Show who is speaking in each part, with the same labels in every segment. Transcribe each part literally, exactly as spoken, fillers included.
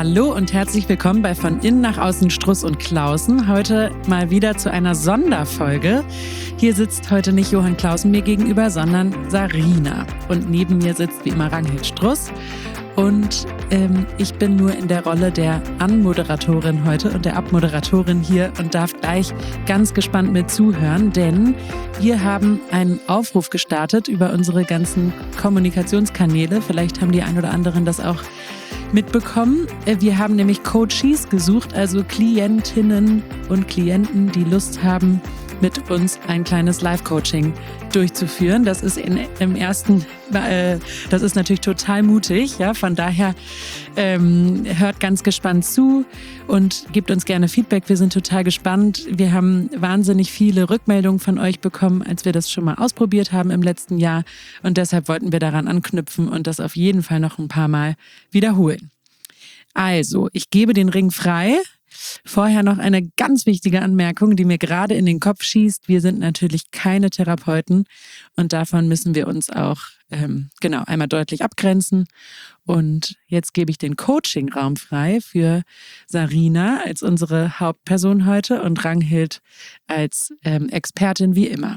Speaker 1: Hallo und herzlich willkommen bei Von Innen nach Außen Struss und Clausen. Heute mal wieder zu einer Sonderfolge. Hier sitzt heute nicht Johann Clausen mir gegenüber, sondern Sarina. Und neben mir sitzt wie immer Ragnhild Struss. Und ähm, ich bin nur in der Rolle der Anmoderatorin heute und der Abmoderatorin hier und darf gleich ganz gespannt mit zuhören, denn wir haben einen Aufruf gestartet über unsere ganzen Kommunikationskanäle. Vielleicht haben die ein oder anderen das auch mitbekommen. Wir haben nämlich Coaches gesucht, also Klientinnen und Klienten, die Lust haben, mit uns ein kleines Live-Coaching durchzuführen. Das ist in, im ersten, äh, das ist natürlich total mutig, ja. Von daher ähm, hört ganz gespannt zu und gebt uns gerne Feedback. Wir sind total gespannt. Wir haben wahnsinnig viele Rückmeldungen von euch bekommen, als wir das schon mal ausprobiert haben im letzten Jahr. Und deshalb wollten wir daran anknüpfen und das auf jeden Fall noch ein paar Mal wiederholen. Also, ich gebe den Ring frei. Vorher noch eine ganz wichtige Anmerkung, die mir gerade in den Kopf schießt. Wir sind natürlich keine Therapeuten und davon müssen wir uns auch ähm, genau einmal deutlich abgrenzen. Und jetzt gebe ich den Coaching-Raum frei für Sarina als unsere Hauptperson heute und Ragnhild als ähm, Expertin wie immer.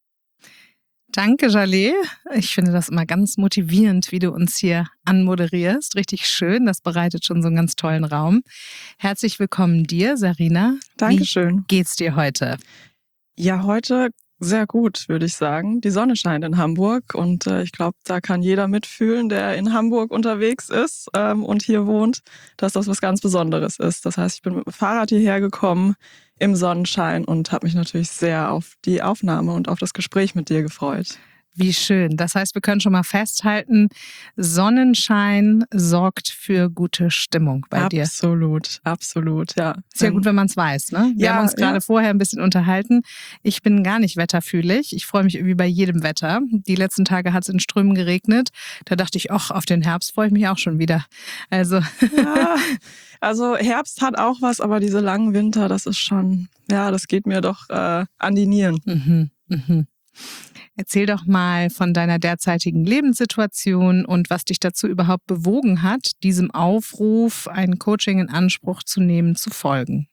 Speaker 2: Danke, Jaleh. Ich finde das immer ganz motivierend, wie du uns hier anmoderierst. Richtig schön. Das bereitet schon so einen ganz tollen Raum. Herzlich willkommen dir, Sarina.
Speaker 3: Dankeschön.
Speaker 2: Wie geht's dir heute?
Speaker 3: Ja, heute sehr gut, würde ich sagen. Die Sonne scheint in Hamburg und äh, ich glaube, da kann jeder mitfühlen, der in Hamburg unterwegs ist ähm, und hier wohnt, dass das was ganz Besonderes ist. Das heißt, ich bin mit dem Fahrrad hierher gekommen im Sonnenschein und habe mich natürlich sehr auf die Aufnahme und auf das Gespräch mit dir gefreut.
Speaker 2: Wie schön. Das heißt, wir können schon mal festhalten, Sonnenschein sorgt für gute Stimmung bei
Speaker 3: absolut,
Speaker 2: dir.
Speaker 3: Absolut, absolut, ja.
Speaker 2: Ist ja gut, wenn man es weiß, ne? Wir
Speaker 3: ja,
Speaker 2: haben uns gerade
Speaker 3: ja.
Speaker 2: vorher ein bisschen unterhalten. Ich bin gar nicht wetterfühlig. Ich freue mich irgendwie bei jedem Wetter. Die letzten Tage hat es in Strömen geregnet. Da dachte ich, ach, auf den Herbst freue ich mich auch schon wieder. Also,
Speaker 3: ja, also Herbst hat auch was, aber diese langen Winter, das ist schon, ja, das geht mir doch äh, an die Nieren.
Speaker 2: Mhm, mhm. Erzähl doch mal von deiner derzeitigen Lebenssituation und was dich dazu überhaupt bewogen hat, diesem Aufruf, ein Coaching in Anspruch zu nehmen, zu folgen.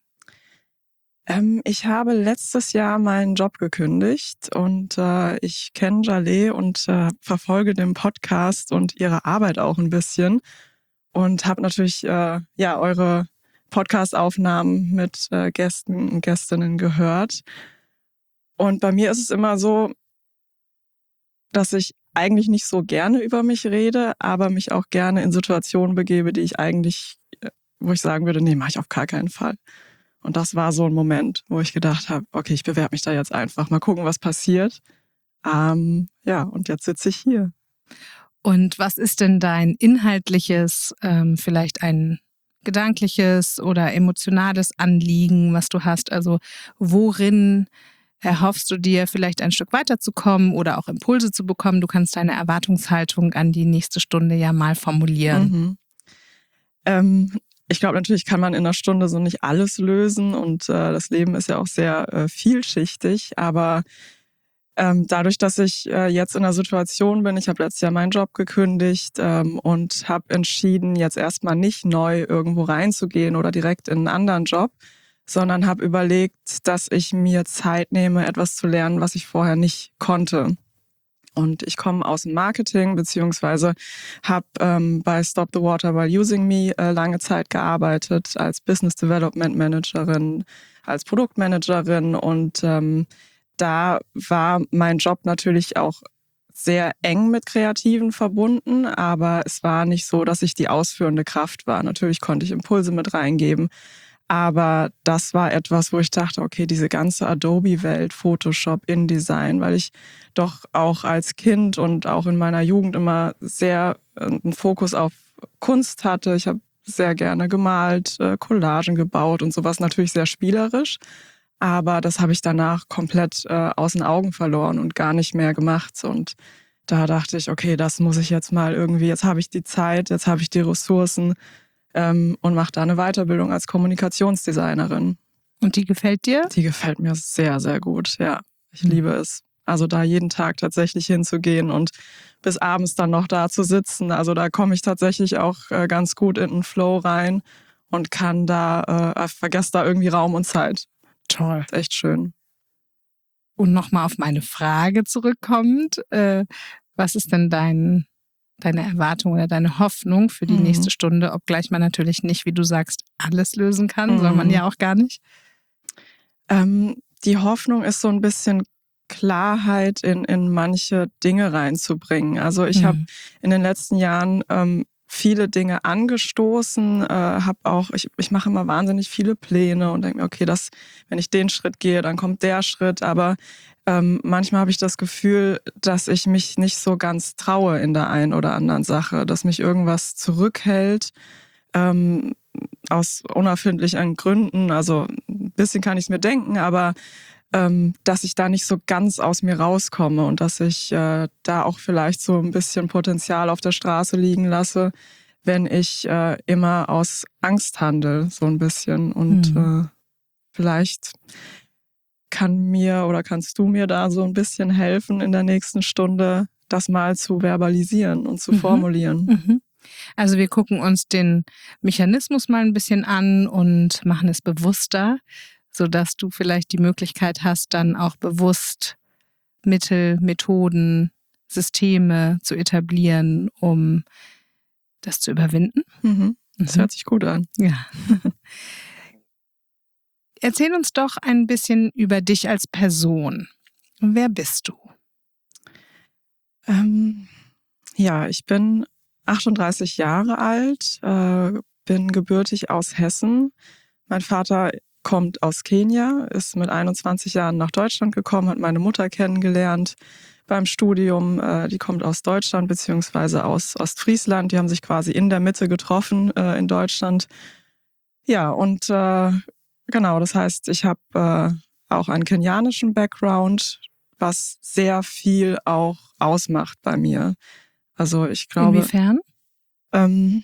Speaker 3: Ähm, ich habe letztes Jahr meinen Job gekündigt und äh, ich kenne Jaleh und äh, verfolge den Podcast und ihre Arbeit auch ein bisschen und habe natürlich äh, ja eure Podcast-Aufnahmen mit äh, Gästen und Gästinnen gehört. Und bei mir ist es immer so, dass ich eigentlich nicht so gerne über mich rede, aber mich auch gerne in Situationen begebe, die ich eigentlich, wo ich sagen würde, nee, mache ich auf gar keinen Fall. Und das war so ein Moment, wo ich gedacht habe, okay, ich bewerbe mich da jetzt einfach, mal gucken, was passiert. Ähm, ja, und jetzt sitze ich hier.
Speaker 2: Und was ist denn dein inhaltliches, ähm, vielleicht ein gedankliches oder emotionales Anliegen, was du hast? Also worin erhoffst du dir vielleicht ein Stück weiterzukommen oder auch Impulse zu bekommen? Du kannst deine Erwartungshaltung an die nächste Stunde ja mal formulieren.
Speaker 3: Mhm. Ähm, ich glaube, natürlich kann man in einer Stunde so nicht alles lösen und äh, das Leben ist ja auch sehr äh, vielschichtig, aber ähm, dadurch, dass ich äh, jetzt in einer Situation bin, ich habe letztes Jahr meinen Job gekündigt ähm, und habe entschieden, jetzt erstmal nicht neu irgendwo reinzugehen oder direkt in einen anderen Job, sondern habe überlegt, dass ich mir Zeit nehme, etwas zu lernen, was ich vorher nicht konnte. Und ich komme aus dem Marketing, beziehungsweise habe ähm, bei Stop the Water While Using Me äh, lange Zeit gearbeitet als Business Development Managerin, als Produktmanagerin. Und ähm, da war mein Job natürlich auch sehr eng mit Kreativen verbunden, aber es war nicht so, dass ich die ausführende Kraft war. Natürlich konnte ich Impulse mit reingeben. Aber das war etwas, wo ich dachte, okay, diese ganze Adobe-Welt, Photoshop, InDesign, weil ich doch auch als Kind und auch in meiner Jugend immer sehr einen Fokus auf Kunst hatte. Ich habe sehr gerne gemalt, Collagen gebaut und sowas, natürlich sehr spielerisch. Aber das habe ich danach komplett äh, aus den Augen verloren und gar nicht mehr gemacht. Und da dachte ich, okay, das muss ich jetzt mal irgendwie, jetzt habe ich die Zeit, jetzt habe ich die Ressourcen, Ähm, und mache da eine Weiterbildung als Kommunikationsdesignerin.
Speaker 2: Und die gefällt dir?
Speaker 3: Die gefällt mir sehr, sehr gut, ja. Ich mhm. liebe es. Also da jeden Tag tatsächlich hinzugehen und bis abends dann noch da zu sitzen. Also da komme ich tatsächlich auch äh, ganz gut in den Flow rein und kann da, äh, vergesse da irgendwie Raum und Zeit.
Speaker 2: Toll.
Speaker 3: Ist echt schön.
Speaker 2: Und nochmal auf meine Frage zurückkommend, äh, was ist denn dein, deine Erwartung oder deine Hoffnung für die
Speaker 3: Mhm.
Speaker 2: nächste Stunde, obgleich man natürlich nicht, wie du sagst, alles lösen kann,
Speaker 3: Mhm.
Speaker 2: soll man ja auch gar nicht?
Speaker 3: Ähm, die Hoffnung ist so ein bisschen Klarheit in, in manche Dinge reinzubringen. Also ich
Speaker 2: Mhm.
Speaker 3: habe in den letzten Jahren ähm, viele Dinge angestoßen, äh, habe auch, ich, ich mache immer wahnsinnig viele Pläne und denke mir, okay, das, wenn ich den Schritt gehe, dann kommt der Schritt, aber ähm, manchmal habe ich das Gefühl, dass ich mich nicht so ganz traue in der einen oder anderen Sache, dass mich irgendwas zurückhält, ähm, aus unerfindlichen Gründen. Also ein bisschen kann ich es mir denken, aber ähm, dass ich da nicht so ganz aus mir rauskomme und dass ich äh, da auch vielleicht so ein bisschen Potenzial auf der Straße liegen lasse, wenn ich äh, immer aus Angst handle, so ein bisschen. Und
Speaker 2: Mhm.
Speaker 3: äh, vielleicht kann mir oder kannst du mir da so ein bisschen helfen, in der nächsten Stunde das mal zu verbalisieren und zu
Speaker 2: Mhm.
Speaker 3: formulieren.
Speaker 2: Mhm. Also wir gucken uns den Mechanismus mal ein bisschen an und machen es bewusster, sodass du vielleicht die Möglichkeit hast, dann auch bewusst Mittel, Methoden, Systeme zu etablieren, um das zu überwinden.
Speaker 3: Mhm. Das
Speaker 2: Mhm.
Speaker 3: hört sich gut an.
Speaker 2: Ja. Erzähl uns doch ein bisschen über dich als Person. Wer bist du?
Speaker 3: Ähm, ja, ich bin achtunddreißig Jahre alt, äh, bin gebürtig aus Hessen. Mein Vater kommt aus Kenia, ist mit einundzwanzig Jahren nach Deutschland gekommen, hat meine Mutter kennengelernt beim Studium. Äh, die kommt aus Deutschland beziehungsweise aus Ostfriesland. Die haben sich quasi in der Mitte getroffen äh, in Deutschland. Ja, und äh, genau, das heißt, ich habe äh, auch einen kenianischen Background, was sehr viel auch ausmacht bei mir. Also ich glaube,
Speaker 2: Inwiefern?
Speaker 3: ähm,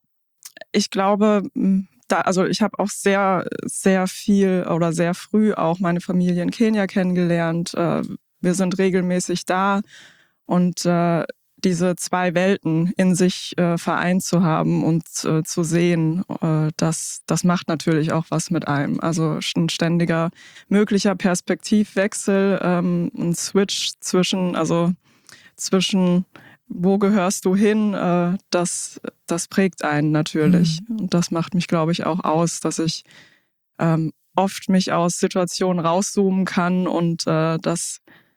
Speaker 3: ich glaube, m, da, also ich habe auch sehr, sehr viel oder sehr früh auch meine Familie in Kenia kennengelernt. Äh, wir sind regelmäßig da und äh, diese zwei Welten in sich äh, vereint zu haben und äh, zu sehen, äh, das, das macht natürlich auch was mit einem. Also ein ständiger möglicher Perspektivwechsel, ähm, ein Switch zwischen, also zwischen wo gehörst du hin, äh, das, das prägt einen natürlich.
Speaker 2: Mhm.
Speaker 3: Und das macht mich, glaube ich, auch aus, dass ich ähm, oft mich aus Situationen rauszoomen kann und äh, das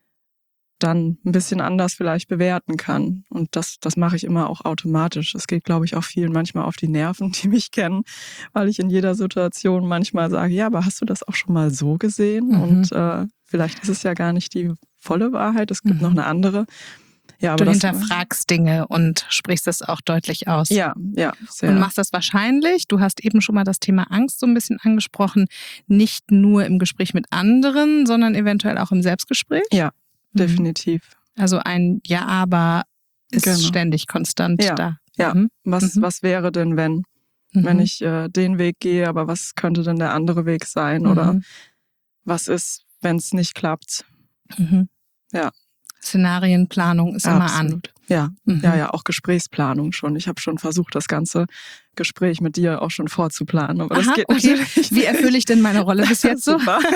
Speaker 3: dann ein bisschen anders vielleicht bewerten kann. Und das, das mache ich immer auch automatisch. Das geht, glaube ich, auch vielen manchmal auf die Nerven, die mich kennen, weil ich in jeder Situation manchmal sage, ja, aber hast du das auch schon mal so gesehen?
Speaker 2: Mhm.
Speaker 3: Und äh, vielleicht ist es ja gar nicht die volle Wahrheit, es gibt
Speaker 2: Mhm.
Speaker 3: noch eine andere. Ja, aber
Speaker 2: Du
Speaker 3: das,
Speaker 2: hinterfragst Dinge und sprichst es auch deutlich aus.
Speaker 3: ja, ja, sehr.
Speaker 2: Und machst das wahrscheinlich, du hast eben schon mal das Thema Angst so ein bisschen angesprochen, nicht nur im Gespräch mit anderen, sondern eventuell auch im Selbstgespräch?
Speaker 3: Ja,
Speaker 2: Mhm.
Speaker 3: definitiv.
Speaker 2: Also ein Ja, aber ist
Speaker 3: Genau.
Speaker 2: ständig konstant
Speaker 3: Ja,
Speaker 2: da.
Speaker 3: ja.
Speaker 2: Mhm.
Speaker 3: Was,
Speaker 2: Mhm.
Speaker 3: was wäre denn, wenn?
Speaker 2: Mhm.
Speaker 3: Wenn ich äh, den Weg gehe, aber was könnte denn der andere Weg sein? Oder
Speaker 2: Mhm.
Speaker 3: was ist, wenn es nicht klappt?
Speaker 2: Mhm.
Speaker 3: Ja.
Speaker 2: Szenarienplanung ist immer an.
Speaker 3: Absolut. Ja,
Speaker 2: Mhm.
Speaker 3: ja, ja, auch Gesprächsplanung schon. Ich habe schon versucht, das ganze Gespräch mit dir auch schon vorzuplanen, aber das
Speaker 2: Aha,
Speaker 3: geht
Speaker 2: okay.
Speaker 3: natürlich
Speaker 2: Wie erfülle ich denn meine Rolle bis jetzt so?
Speaker 3: Super.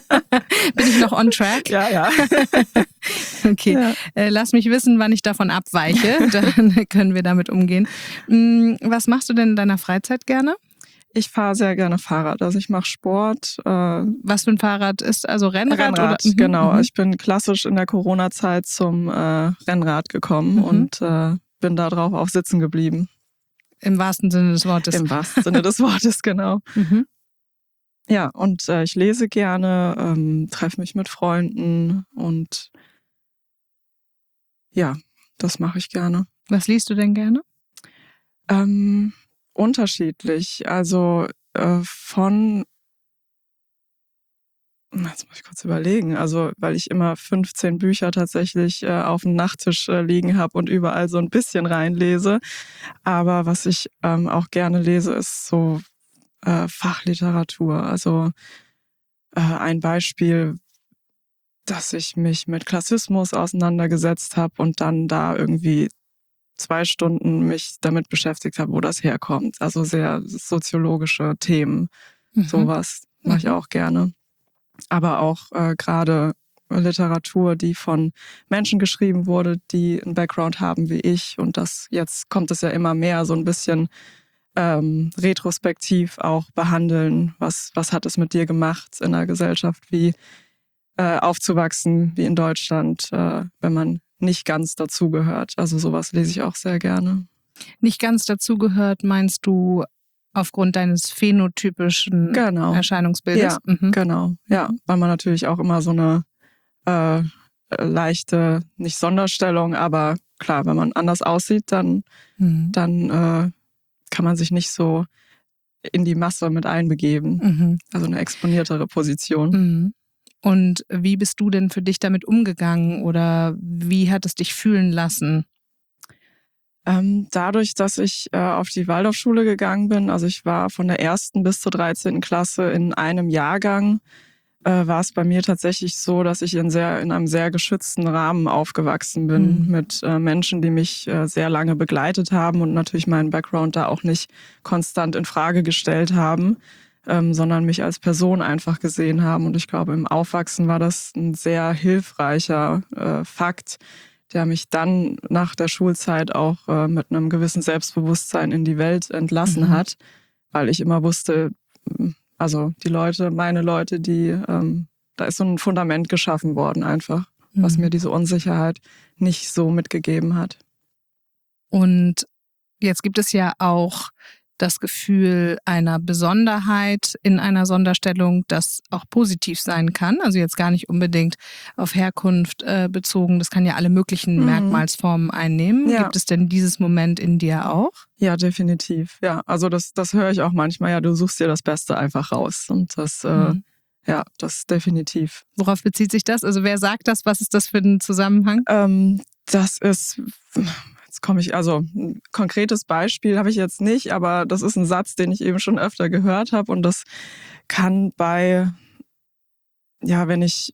Speaker 2: Bin ich noch on track?
Speaker 3: Ja, ja.
Speaker 2: Okay,
Speaker 3: Ja.
Speaker 2: äh, lass mich wissen, wann ich davon abweiche, dann können wir damit umgehen. Mm, Was machst du denn in deiner Freizeit gerne?
Speaker 3: Ich fahre sehr gerne Fahrrad. Also ich mache Sport. Äh,
Speaker 2: Was für ein Fahrrad ist? Also Rennrad?
Speaker 3: Rennrad,
Speaker 2: oder? Mhm,
Speaker 3: genau.
Speaker 2: mhm.
Speaker 3: Ich bin klassisch in der Corona-Zeit zum äh, Rennrad gekommen
Speaker 2: Mhm.
Speaker 3: und äh, bin da drauf auch sitzen geblieben.
Speaker 2: Im wahrsten Sinne des Wortes.
Speaker 3: Im wahrsten Sinne des Wortes, genau.
Speaker 2: Mhm.
Speaker 3: Ja, und äh, ich lese gerne, ähm, treffe mich mit Freunden und ja, das mache ich gerne.
Speaker 2: Was liest du denn gerne?
Speaker 3: Ähm, unterschiedlich. Also äh, von, jetzt muss ich kurz überlegen, also weil ich immer fünfzehn Bücher tatsächlich äh, auf dem Nachttisch äh, liegen habe und überall so ein bisschen reinlese. Aber was ich ähm, auch gerne lese, ist so äh, Fachliteratur. Also äh, ein Beispiel dass ich mich mit Klassismus auseinandergesetzt habe und dann da irgendwie zwei Stunden mich damit beschäftigt habe, wo das herkommt. Also sehr soziologische Themen,
Speaker 2: Mhm.
Speaker 3: sowas mache ich
Speaker 2: Mhm.
Speaker 3: auch gerne. Aber auch äh, gerade Literatur, die von Menschen geschrieben wurde, die einen Background haben wie ich. Und das jetzt kommt es ja immer mehr so ein bisschen ähm, retrospektiv auch behandeln. Was, was hat es mit dir gemacht in einer Gesellschaft wie äh, aufzuwachsen, wie in Deutschland, äh, wenn man nicht ganz dazugehört. Also sowas lese ich auch sehr gerne.
Speaker 2: Nicht ganz dazugehört, meinst du aufgrund deines phänotypischen
Speaker 3: Genau.
Speaker 2: Erscheinungsbildes?
Speaker 3: Ja,
Speaker 2: Mhm.
Speaker 3: genau. Ja, weil man natürlich auch immer so eine äh, leichte, nicht Sonderstellung, aber klar, wenn man anders aussieht, dann,
Speaker 2: Mhm.
Speaker 3: dann äh, kann man sich nicht so in die Masse mit einbegeben.
Speaker 2: Mhm.
Speaker 3: Also eine exponiertere Position.
Speaker 2: Mhm. Und wie bist du denn für dich damit umgegangen oder wie hat es dich fühlen lassen?
Speaker 3: Ähm, dadurch, dass ich äh, auf die Waldorfschule gegangen bin, also ich war von der ersten bis zur dreizehnten Klasse in einem Jahrgang, äh, war es bei mir tatsächlich so, dass ich in, sehr, in einem sehr geschützten Rahmen aufgewachsen bin
Speaker 2: Mhm.
Speaker 3: mit äh, Menschen, die mich äh, sehr lange begleitet haben und natürlich meinen Background da auch nicht konstant in Frage gestellt haben, ähm, sondern mich als Person einfach gesehen haben. Und ich glaube, im Aufwachsen war das ein sehr hilfreicher äh, Fakt, der mich dann nach der Schulzeit auch äh, mit einem gewissen Selbstbewusstsein in die Welt entlassen
Speaker 2: Mhm.
Speaker 3: hat, weil ich immer wusste, also die Leute, meine Leute, die, ähm, da ist so ein Fundament geschaffen worden einfach,
Speaker 2: Mhm.
Speaker 3: was mir diese Unsicherheit nicht so mitgegeben hat.
Speaker 2: Und jetzt gibt es ja auch das Gefühl einer Besonderheit in einer Sonderstellung, das auch positiv sein kann. Also jetzt gar nicht unbedingt auf Herkunft äh, bezogen. Das kann ja alle möglichen
Speaker 3: Mhm.
Speaker 2: Merkmalsformen einnehmen.
Speaker 3: Ja.
Speaker 2: Gibt es denn dieses Moment in dir auch?
Speaker 3: Ja, definitiv. Ja, also das, das höre ich auch manchmal. Ja, du suchst dir das Beste einfach raus. Und das, äh,
Speaker 2: Mhm.
Speaker 3: ja, das definitiv.
Speaker 2: Worauf bezieht sich das? Also wer sagt das? Was ist das für ein Zusammenhang?
Speaker 3: Ähm, das ist, jetzt komme ich, also ein konkretes Beispiel habe ich jetzt nicht, aber das ist ein Satz, den ich eben schon öfter gehört habe und das kann bei, ja, wenn ich,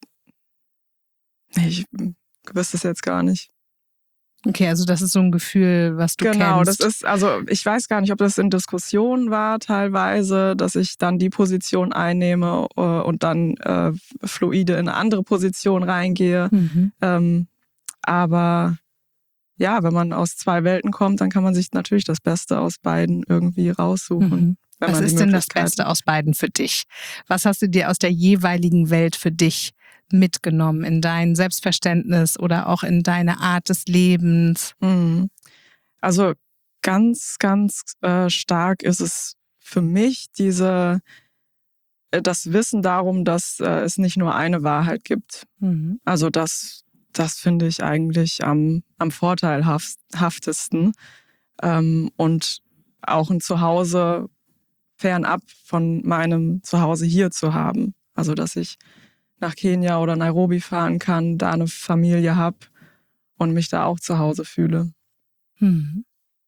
Speaker 3: nee, ich wüsste es jetzt gar nicht.
Speaker 2: Okay, also das ist so ein Gefühl, was du
Speaker 3: Genau,
Speaker 2: kennst.
Speaker 3: das ist, also ich weiß gar nicht, ob das in Diskussionen war teilweise, dass ich dann die Position einnehme äh, und dann äh, fluide in eine andere Position reingehe.
Speaker 2: Mhm.
Speaker 3: Ähm, aber ja, wenn man aus zwei Welten kommt, dann kann man sich natürlich das Beste aus beiden irgendwie raussuchen.
Speaker 2: Mhm.
Speaker 3: Wenn
Speaker 2: Was
Speaker 3: man die
Speaker 2: ist denn das
Speaker 3: Möglichkeit
Speaker 2: Beste
Speaker 3: hat.
Speaker 2: aus beiden für dich? Was hast du dir aus der jeweiligen Welt für dich mitgenommen in dein Selbstverständnis oder auch in deine Art des Lebens?
Speaker 3: Mhm. Also ganz, ganz äh, stark ist es für mich diese äh, das Wissen darum, dass äh, es nicht nur eine Wahrheit gibt.
Speaker 2: Mhm.
Speaker 3: Also das, das finde ich eigentlich am, am vorteilhaftesten. Ähm, und auch ein Zuhause fernab von meinem Zuhause hier zu haben. Also dass ich nach Kenia oder Nairobi fahren kann, da eine Familie habe und mich da auch zu Hause fühle.
Speaker 2: Mhm.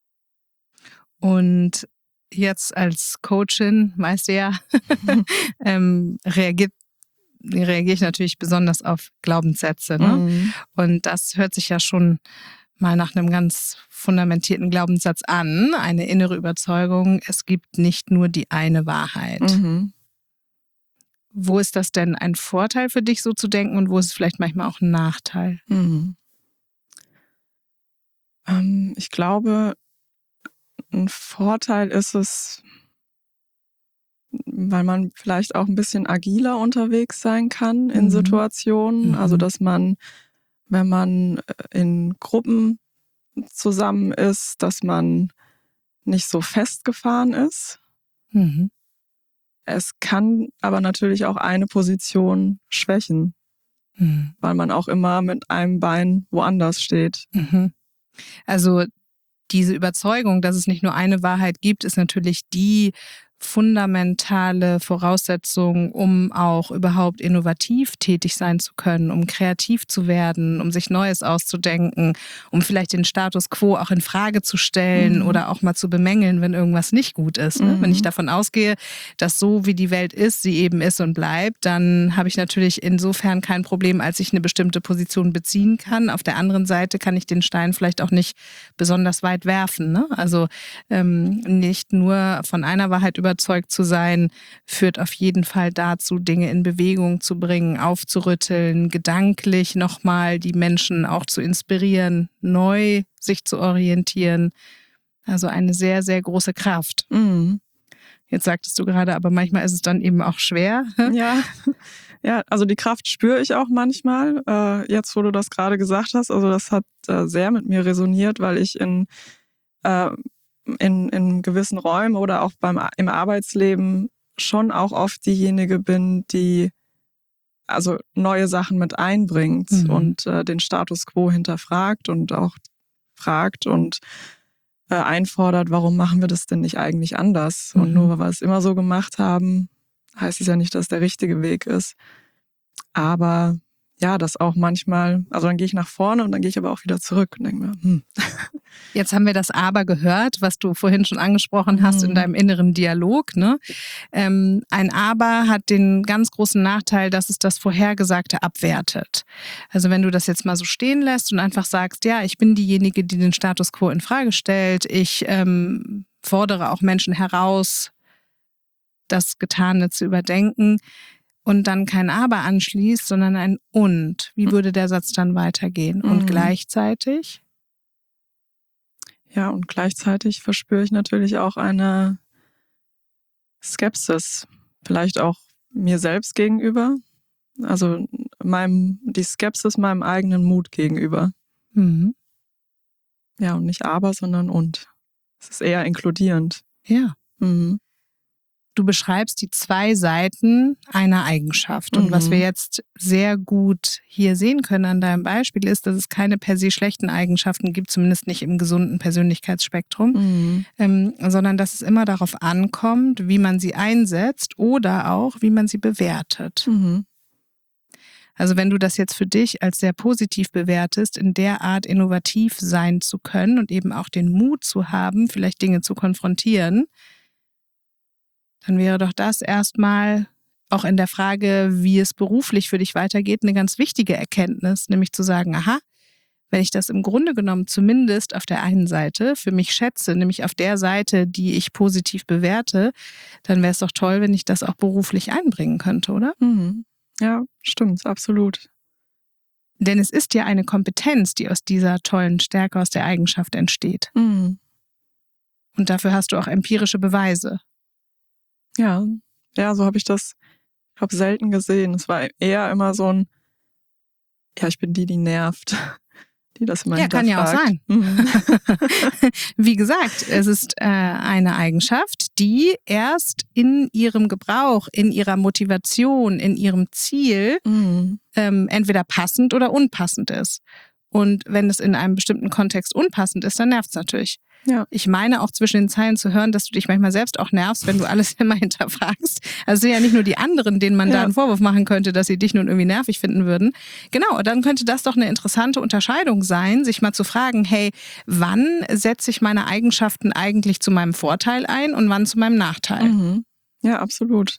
Speaker 2: Und jetzt als Coachin, weißt du ja, ähm, reagiert, reagiere ich natürlich besonders auf Glaubenssätze. Ne?
Speaker 3: Mhm.
Speaker 2: Und das hört sich ja schon mal nach einem ganz fundamentierten Glaubenssatz an, eine innere Überzeugung, es gibt nicht nur die eine Wahrheit.
Speaker 3: Mhm.
Speaker 2: Wo ist das denn ein Vorteil für dich, so zu denken, und wo ist es vielleicht manchmal auch ein Nachteil?
Speaker 3: Mhm. Ähm, ich glaube, ein Vorteil ist es, weil man vielleicht auch ein bisschen agiler unterwegs sein kann in
Speaker 2: Mhm.
Speaker 3: Situationen.
Speaker 2: Mhm.
Speaker 3: Also dass man, wenn man in Gruppen zusammen ist, dass man nicht so festgefahren ist.
Speaker 2: Mhm.
Speaker 3: Es kann aber natürlich auch eine Position schwächen,
Speaker 2: Mhm.
Speaker 3: weil man auch immer mit einem Bein woanders steht.
Speaker 2: Mhm. Also diese Überzeugung, dass es nicht nur eine Wahrheit gibt, ist natürlich die, fundamentale Voraussetzung, um auch überhaupt innovativ tätig sein zu können, um kreativ zu werden, um sich Neues auszudenken, um vielleicht den Status quo auch in Frage zu stellen mhm. oder auch mal zu bemängeln, wenn irgendwas nicht gut ist. Ne? Mhm. Wenn ich davon ausgehe, dass so wie die Welt ist, sie eben ist und bleibt, dann habe ich natürlich insofern kein Problem, als ich eine bestimmte Position beziehen kann. Auf der anderen Seite kann ich den Stein vielleicht auch nicht besonders weit werfen. Ne? Also ähm, nicht nur von einer Wahrheit über überzeugt zu sein, führt auf jeden Fall dazu, Dinge in Bewegung zu bringen, aufzurütteln, gedanklich nochmal die Menschen auch zu inspirieren, neu sich zu orientieren. Also eine sehr, sehr große Kraft.
Speaker 3: Mhm.
Speaker 2: Jetzt sagtest du gerade, aber manchmal ist es dann eben auch schwer.
Speaker 3: Ja, ja, also die Kraft spüre ich auch manchmal. Äh, jetzt, wo du das gerade gesagt hast, also das hat äh, sehr mit mir resoniert, weil ich in äh, In, in gewissen Räumen oder auch beim, im Arbeitsleben schon auch oft diejenige bin, die also neue Sachen mit einbringt mhm. und äh, den Status quo hinterfragt und auch fragt und äh, einfordert, warum machen wir das denn nicht eigentlich anders? Mhm. Und nur weil wir es immer so gemacht haben, heißt es ja nicht, dass der richtige Weg ist. Aber ja, das auch manchmal, also dann gehe ich nach vorne und dann gehe ich aber auch wieder zurück und denke mir, hm.
Speaker 2: Jetzt haben wir das Aber gehört, was du vorhin schon angesprochen hast in deinem inneren Dialog. Ne? Ähm, ein Aber hat den ganz großen Nachteil, dass es das Vorhergesagte abwertet. Also wenn du das jetzt mal so stehen lässt und einfach sagst, ja, ich bin diejenige, die den Status quo in Frage stellt, ich ähm, fordere auch Menschen heraus, das Getane zu überdenken, und dann kein Aber anschließt, sondern ein Und. Wie würde der Satz dann weitergehen? Und mhm. gleichzeitig?
Speaker 3: Ja, und gleichzeitig verspüre ich natürlich auch eine Skepsis, vielleicht auch mir selbst gegenüber. Also meinem, die Skepsis meinem eigenen Mut gegenüber.
Speaker 2: Mhm.
Speaker 3: Ja, und nicht Aber, sondern Und. Es ist eher inkludierend.
Speaker 2: Ja.
Speaker 3: Mhm.
Speaker 2: Du beschreibst die zwei Seiten einer Eigenschaft. Und mhm. was wir jetzt sehr gut hier sehen können an deinem Beispiel ist, dass es keine per se schlechten Eigenschaften gibt, zumindest nicht im gesunden Persönlichkeitsspektrum, mhm. ähm, sondern dass es immer darauf ankommt, wie man sie einsetzt oder auch, wie man sie bewertet.
Speaker 3: Mhm.
Speaker 2: Also wenn du das jetzt für dich als sehr positiv bewertest, in der Art innovativ sein zu können und eben auch den Mut zu haben, vielleicht Dinge zu konfrontieren, dann wäre doch das erstmal auch in der Frage, wie es beruflich für dich weitergeht, eine ganz wichtige Erkenntnis, nämlich zu sagen, aha, wenn ich das im Grunde genommen zumindest auf der einen Seite für mich schätze, nämlich auf der Seite, die ich positiv bewerte, dann wäre es doch toll, wenn ich das auch beruflich einbringen könnte, oder?
Speaker 3: Mhm. Ja, stimmt, absolut.
Speaker 2: Denn es ist ja eine Kompetenz, die aus dieser tollen Stärke, aus der Eigenschaft entsteht.
Speaker 3: Mhm.
Speaker 2: Und dafür hast du auch empirische Beweise.
Speaker 3: Ja, ja, so habe ich das, ich glaube, selten gesehen. Es war eher immer so ein, ja, ich bin die, die nervt, die das immer
Speaker 2: ja, kann ja auch sein.
Speaker 3: Mhm.
Speaker 2: Wie gesagt, es ist äh, eine Eigenschaft, die erst in ihrem Gebrauch, in ihrer Motivation, in ihrem Ziel
Speaker 3: mhm.
Speaker 2: ähm, entweder passend oder unpassend ist. Und wenn es in einem bestimmten Kontext unpassend ist, dann nervt es natürlich.
Speaker 3: Ja.
Speaker 2: Ich meine auch zwischen den Zeilen zu hören, dass du dich manchmal selbst auch nervst, wenn du alles immer hinterfragst. Also es sind ja nicht nur die anderen, denen man ja. da einen Vorwurf machen könnte, dass sie dich nun irgendwie nervig finden würden. Genau, dann könnte das doch eine interessante Unterscheidung sein, sich mal zu fragen, hey, wann setze ich meine Eigenschaften eigentlich zu meinem Vorteil ein und wann zu meinem Nachteil?
Speaker 3: Mhm. Ja, absolut.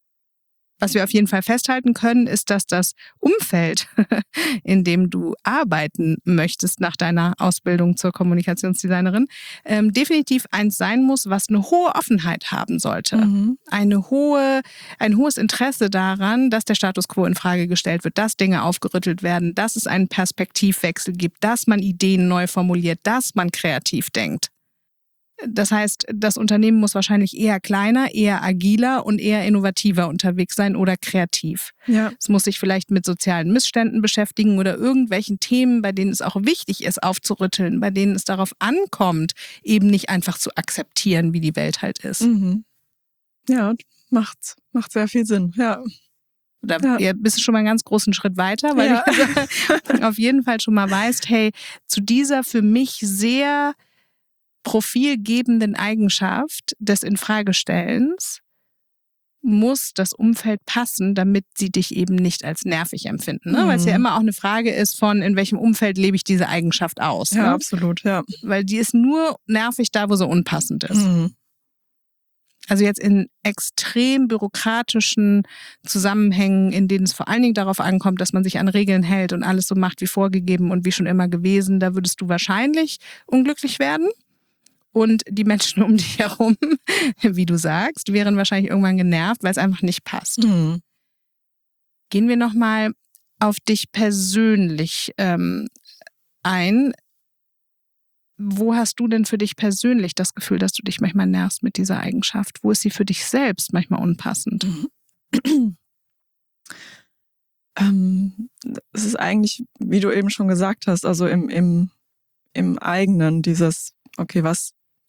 Speaker 2: Was wir auf jeden Fall festhalten können, ist, dass das Umfeld, in dem du arbeiten möchtest nach deiner Ausbildung zur Kommunikationsdesignerin, ähm, definitiv eins sein muss, was eine hohe Offenheit haben sollte.
Speaker 3: Mhm.
Speaker 2: Eine hohe, ein hohes Interesse daran, dass der Status quo in Frage gestellt wird, dass Dinge aufgerüttelt werden, dass es einen Perspektivwechsel gibt, dass man Ideen neu formuliert, dass man kreativ denkt. Das heißt, das Unternehmen muss wahrscheinlich eher kleiner, eher agiler und eher innovativer unterwegs sein oder kreativ.
Speaker 3: Ja.
Speaker 2: Es muss sich vielleicht mit sozialen Missständen beschäftigen oder irgendwelchen Themen, bei denen es auch wichtig ist, aufzurütteln, bei denen es darauf ankommt, eben nicht einfach zu akzeptieren, wie die Welt halt ist.
Speaker 3: Mhm. Ja, macht, macht sehr viel Sinn, ja.
Speaker 2: Da
Speaker 3: ja.
Speaker 2: bist du schon mal einen ganz großen Schritt weiter, weil
Speaker 3: ja.
Speaker 2: du auf jeden Fall schon mal weißt, hey, zu dieser für mich sehr profilgebenden Eigenschaft des Infragestellens muss das Umfeld passen, damit sie dich eben nicht als nervig empfinden. Ne? Mhm. Weil es ja immer auch eine Frage ist von, in welchem Umfeld lebe ich diese Eigenschaft aus.
Speaker 3: Ja,
Speaker 2: ne?
Speaker 3: absolut, ja.
Speaker 2: Weil die ist nur nervig da, wo sie unpassend ist.
Speaker 3: Mhm.
Speaker 2: Also jetzt in extrem bürokratischen Zusammenhängen, in denen es vor allen Dingen darauf ankommt, dass man sich an Regeln hält und alles so macht wie vorgegeben und wie schon immer gewesen, da würdest du wahrscheinlich unglücklich werden. Und die Menschen um dich herum, wie du sagst, wären wahrscheinlich irgendwann genervt, weil es einfach nicht passt.
Speaker 3: Mhm.
Speaker 2: Gehen wir nochmal auf dich persönlich ähm, ein. Wo hast du denn für dich persönlich das Gefühl, dass du dich manchmal nervst mit dieser Eigenschaft? Wo ist sie für dich selbst manchmal unpassend?
Speaker 3: Mhm. ähm, es ist eigentlich, wie du eben schon gesagt hast, also im, im, im eigenen, dieses, okay, was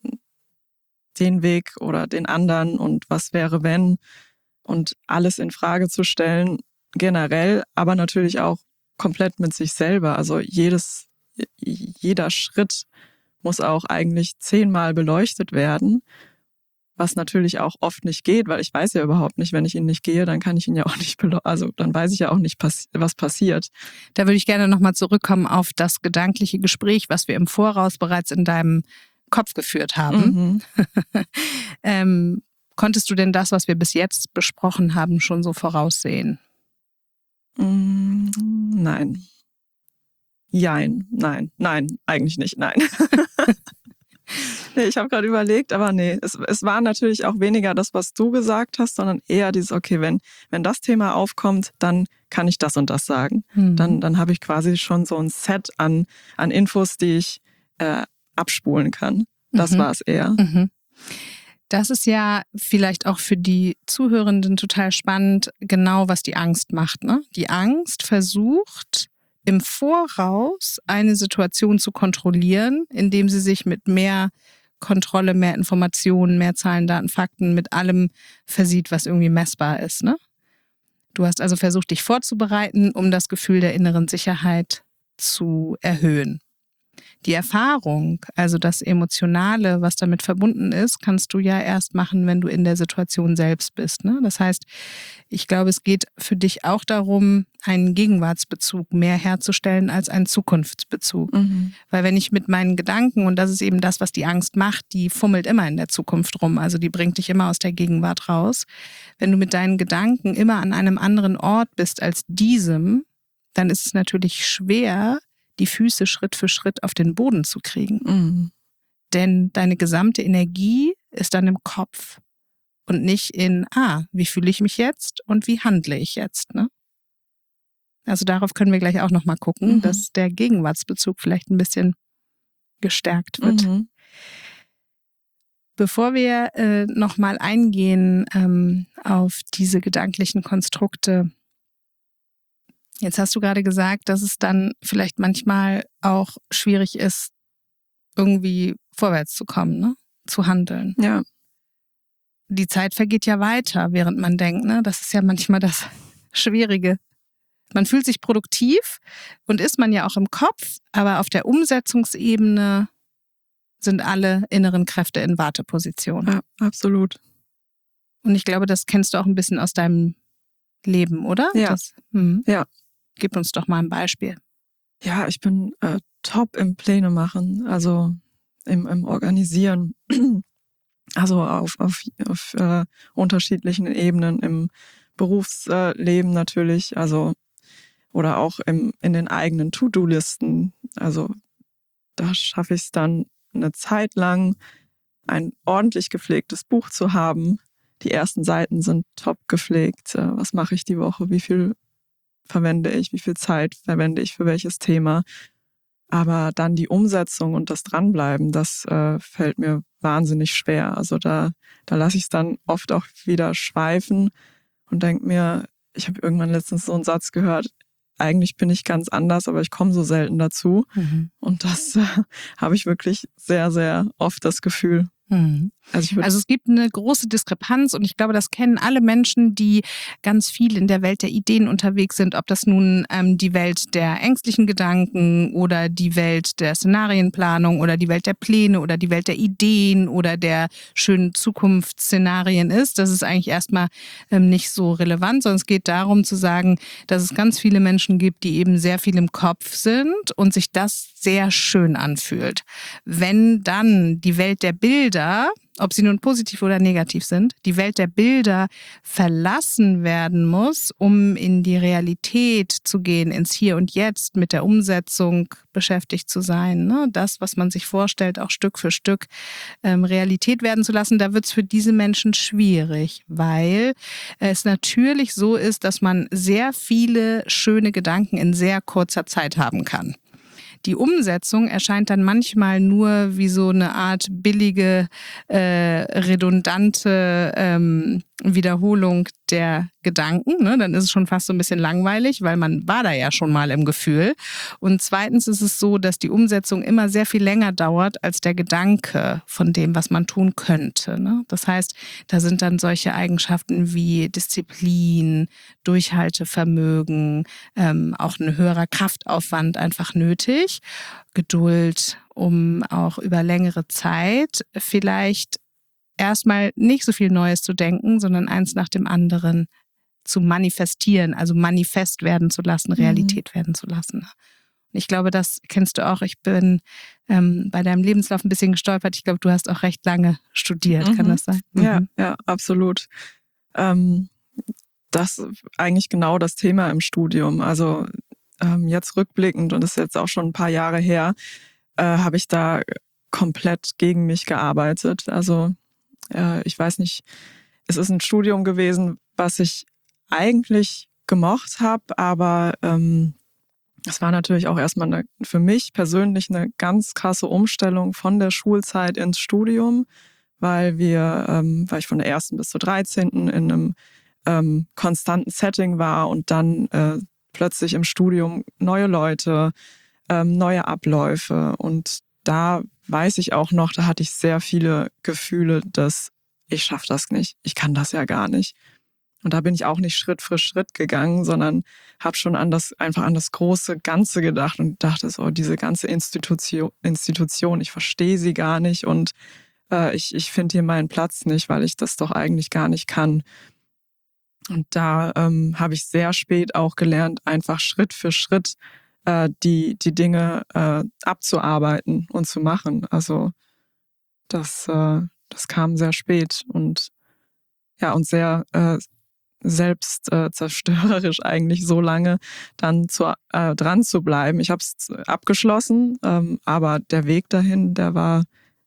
Speaker 3: den Weg oder den anderen und was wäre, wenn, und alles in Frage zu stellen, generell, aber natürlich auch komplett mit sich selber. Also jedes, jeder Schritt muss auch eigentlich zehnmal beleuchtet werden, was natürlich auch oft nicht geht, weil ich weiß ja überhaupt nicht, wenn ich ihn nicht gehe, dann kann ich ihn ja auch nicht beleuchten, also dann weiß ich ja auch nicht, was passiert.
Speaker 2: Da würde ich gerne nochmal zurückkommen auf das gedankliche Gespräch, was wir im Voraus bereits in deinem Kopf geführt haben. Mhm. ähm, konntest du denn das, was wir bis jetzt besprochen haben, schon so voraussehen?
Speaker 3: Mm, nein. Jein, nein, nein, eigentlich nicht, nein. nee, ich habe gerade überlegt, aber nee, es, es war natürlich auch weniger das, was du gesagt hast, sondern eher dieses, okay, wenn, wenn das Thema aufkommt, dann kann ich das und das sagen. Mhm. Dann, dann habe ich quasi schon so ein Set an, an Infos, die ich äh, abspulen kann. Das mhm. war es eher.
Speaker 2: Mhm. Das ist ja vielleicht auch für die Zuhörenden total spannend, genau was die Angst macht. Ne? Die Angst versucht im Voraus eine Situation zu kontrollieren, indem sie sich mit mehr Kontrolle, mehr Informationen, mehr Zahlen, Daten, Fakten, mit allem versieht, was irgendwie messbar ist. Ne? Du hast also versucht, dich vorzubereiten, um das Gefühl der inneren Sicherheit zu erhöhen. Die Erfahrung, also das Emotionale, was damit verbunden ist, kannst du ja erst machen, wenn du in der Situation selbst bist. Ne? Das heißt, ich glaube, es geht für dich auch darum, einen Gegenwartsbezug mehr herzustellen als einen Zukunftsbezug. Mhm. Weil wenn ich mit meinen Gedanken, und das ist eben das, was die Angst macht, die fummelt immer in der Zukunft rum, also die bringt dich immer aus der Gegenwart raus. Wenn du mit deinen Gedanken immer an einem anderen Ort bist als diesem, dann ist es natürlich schwer, die Füße Schritt für Schritt auf den Boden zu kriegen. Mhm. Denn deine gesamte Energie ist dann im Kopf und nicht in, ah, wie fühle ich mich jetzt und wie handle ich jetzt, ne? Also darauf können wir gleich auch nochmal gucken, mhm. dass der Gegenwartsbezug vielleicht ein bisschen gestärkt wird. Mhm. Bevor wir äh, nochmal eingehen ähm, auf diese gedanklichen Konstrukte, jetzt hast du gerade gesagt, dass es dann vielleicht manchmal auch schwierig ist, irgendwie vorwärts zu kommen, ne? Zu handeln.
Speaker 3: Ja.
Speaker 2: Die Zeit vergeht ja weiter, während man denkt, ne? Das ist ja manchmal das Schwierige. Man fühlt sich produktiv und ist man ja auch im Kopf, aber auf der Umsetzungsebene sind alle inneren Kräfte in Warteposition.
Speaker 3: Ja, absolut.
Speaker 2: Und ich glaube, das kennst du auch ein bisschen aus deinem Leben, oder?
Speaker 3: Ja.
Speaker 2: Das, hm.
Speaker 3: Ja.
Speaker 2: Gib uns doch mal ein Beispiel.
Speaker 3: Ja, ich bin äh, top im Pläne machen, also im, im Organisieren, also auf, auf, auf äh, unterschiedlichen Ebenen, im Berufsleben natürlich, also oder auch im, in den eigenen To-Do-Listen. Also da schaffe ich es dann eine Zeit lang, ein ordentlich gepflegtes Buch zu haben. Die ersten Seiten sind top gepflegt. Was mache ich die Woche? Wie viel verwende ich? Wie viel Zeit verwende ich für welches Thema? Aber dann die Umsetzung und das Dranbleiben, das äh, fällt mir wahnsinnig schwer. Also da, da lasse ich es dann oft auch wieder schweifen und denke mir, ich habe irgendwann letztens so einen Satz gehört, eigentlich bin ich ganz anders, aber ich komme so selten dazu. Mhm. Und das äh, habe ich wirklich sehr, sehr oft das Gefühl.
Speaker 2: Mhm.
Speaker 3: Also, ich würd
Speaker 2: also es gibt eine große Diskrepanz und ich glaube, das kennen alle Menschen, die ganz viel in der Welt der Ideen unterwegs sind, ob das nun ähm, die Welt der ängstlichen Gedanken oder die Welt der Szenarienplanung oder die Welt der Pläne oder die Welt der Ideen oder der schönen Zukunftsszenarien ist. Das ist eigentlich erstmal ähm, nicht so relevant, sondern es geht darum zu sagen, dass es ganz viele Menschen gibt, die eben sehr viel im Kopf sind und sich das sehr schön anfühlt. Wenn dann die Welt der Bilder, ob sie nun positiv oder negativ sind, die Welt der Bilder verlassen werden muss, um in die Realität zu gehen, ins Hier und Jetzt mit der Umsetzung beschäftigt zu sein. Ne? Das, was man sich vorstellt, auch Stück für Stück ähm, Realität werden zu lassen, da wird es für diese Menschen schwierig, weil es natürlich so ist, dass man sehr viele schöne Gedanken in sehr kurzer Zeit haben kann. Die Umsetzung erscheint dann manchmal nur wie so eine Art billige, äh, redundante ähm, Wiederholung der Gedanken. Ne? Dann ist es schon fast so ein bisschen langweilig, weil man war da ja schon mal im Gefühl. Und zweitens ist es so, dass die Umsetzung immer sehr viel länger dauert als der Gedanke von dem, was man tun könnte. Ne? Das heißt, da sind dann solche Eigenschaften wie Disziplin, Durchhaltevermögen, ähm, auch ein höherer Kraftaufwand einfach nötig. Geduld, um auch über längere Zeit vielleicht erstmal nicht so viel Neues zu denken, sondern eins nach dem anderen zu manifestieren, also manifest werden zu lassen, Realität mhm. werden zu lassen. Und ich glaube, das kennst du auch. Ich bin ähm, bei deinem Lebenslauf ein bisschen gestolpert. Ich glaube, du hast auch recht lange studiert. Mhm. Kann das sein? Mhm.
Speaker 3: Ja, ja, absolut. Ähm, das ist eigentlich genau das Thema im Studium. Also ähm, jetzt rückblickend, und das ist jetzt auch schon ein paar Jahre her, äh, habe ich da komplett gegen mich gearbeitet. Also äh, ich weiß nicht, es ist ein Studium gewesen, was ich eigentlich gemocht habe, aber ähm, es war natürlich auch erstmal eine, für mich persönlich eine ganz krasse Umstellung von der Schulzeit ins Studium, weil wir, ähm, weil ich von der ersten bis zur dreizehnten in einem ähm, konstanten Setting war und dann äh, plötzlich im Studium neue Leute, ähm, neue Abläufe. Und da weiß ich auch noch, da hatte ich sehr viele Gefühle, dass ich schaffe das nicht, ich kann das ja gar nicht. Und da bin ich auch nicht Schritt für Schritt gegangen, sondern habe schon an das, einfach an das große Ganze gedacht und dachte so, diese ganze Institution, Institution, ich verstehe sie gar nicht und äh, ich, ich finde hier meinen Platz nicht, weil ich das doch eigentlich gar nicht kann. Und da ähm, habe ich sehr spät auch gelernt, einfach Schritt für Schritt äh, die, die Dinge äh, abzuarbeiten und zu machen. Also das, äh, das kam sehr spät und ja, und sehr äh, selbst äh, zerstörerisch eigentlich so lange dann zu, äh, dran zu bleiben. Ich habe es abgeschlossen, ähm, aber der Weg dahin, der war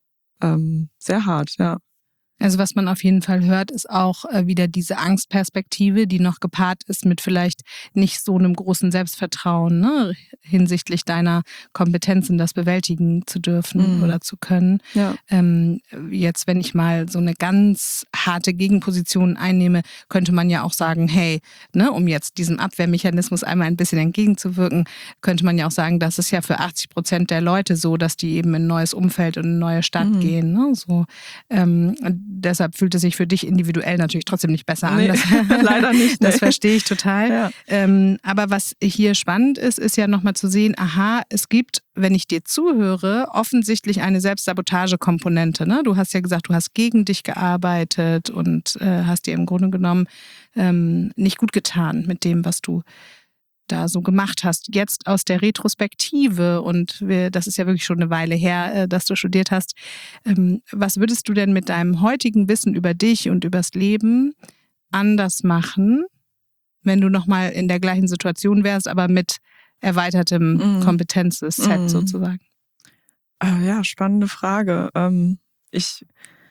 Speaker 3: ähm, sehr hart, ja.
Speaker 2: Also was man auf jeden Fall hört, ist auch äh, wieder diese Angstperspektive, die noch gepaart ist mit vielleicht nicht so einem großen Selbstvertrauen, ne, hinsichtlich deiner Kompetenzen, das bewältigen zu dürfen mhm. oder zu können.
Speaker 3: Ja.
Speaker 2: Ähm, jetzt, wenn ich mal so eine ganz harte Gegenposition einnehme, könnte man ja auch sagen, hey, ne, um jetzt diesem Abwehrmechanismus einmal ein bisschen entgegenzuwirken, könnte man ja auch sagen, das ist ja für achtzig Prozent der Leute so, dass die eben in ein neues Umfeld und eine neue Stadt mhm. gehen. Ne, so, ähm, deshalb fühlt es sich für dich individuell natürlich trotzdem nicht besser an.
Speaker 3: Nee,
Speaker 2: das,
Speaker 3: leider nicht.
Speaker 2: Das verstehe ich total.
Speaker 3: Ja.
Speaker 2: Ähm, aber was hier spannend ist, ist ja nochmal zu sehen, aha, es gibt, wenn ich dir zuhöre, offensichtlich eine Selbstsabotagekomponente. Ne? Du hast ja gesagt, du hast gegen dich gearbeitet und äh, hast dir im Grunde genommen ähm, nicht gut getan mit dem, was du da so gemacht hast. Jetzt aus der Retrospektive, und wir, das ist ja wirklich schon eine Weile her, äh, dass du studiert hast, ähm, was würdest du denn mit deinem heutigen Wissen über dich und übers Leben anders machen, wenn du nochmal in der gleichen Situation wärst, aber mit erweitertem mm. Kompetenzset mm. sozusagen?
Speaker 3: Äh, ja, spannende Frage. Ähm, ich,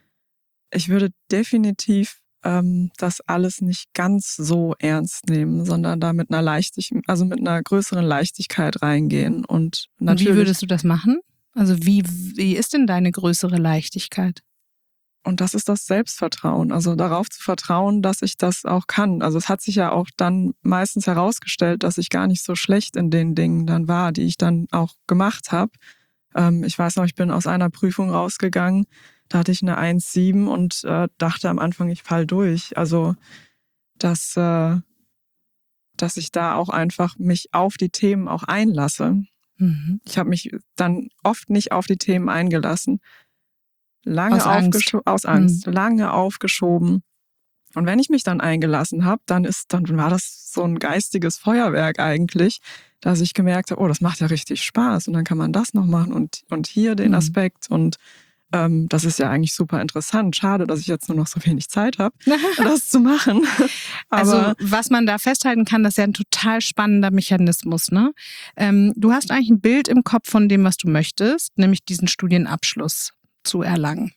Speaker 3: ich würde definitiv ähm, das alles nicht ganz so ernst nehmen, sondern da mit einer Leichtigkeit, also mit einer größeren Leichtigkeit reingehen. Und natürlich,
Speaker 2: und wie würdest du das machen? Also wie, wie ist denn deine größere Leichtigkeit?
Speaker 3: Und das ist das Selbstvertrauen, also darauf zu vertrauen, dass ich das auch kann. Also es hat sich ja auch dann meistens herausgestellt, dass ich gar nicht so schlecht in den Dingen dann war, die ich dann auch gemacht habe. Ähm, ich weiß noch, ich bin aus einer Prüfung rausgegangen, Da hatte ich eine eins Komma sieben und äh, dachte am Anfang, ich fall durch. Also, dass, äh, dass ich da auch einfach mich auf die Themen auch einlasse.
Speaker 2: Mhm.
Speaker 3: Ich habe mich dann oft nicht auf die Themen eingelassen. Lange
Speaker 2: Aus Angst.
Speaker 3: aufgescho- aus Angst,
Speaker 2: Mhm.
Speaker 3: lange aufgeschoben. Und wenn ich mich dann eingelassen habe, dann ist, dann war das so ein geistiges Feuerwerk eigentlich, dass ich gemerkt habe, oh, das macht ja richtig Spaß und dann kann man das noch machen und, und hier den
Speaker 2: Mhm.
Speaker 3: Aspekt und ähm, das ist ja eigentlich super interessant. Schade, dass ich jetzt nur noch so wenig Zeit habe, das zu machen.
Speaker 2: Also
Speaker 3: Aber
Speaker 2: was man da festhalten kann, das ist ja ein total spannender Mechanismus. Ne? Ähm, du hast eigentlich ein Bild im Kopf von dem, was du möchtest, nämlich diesen Studienabschluss zu erlangen.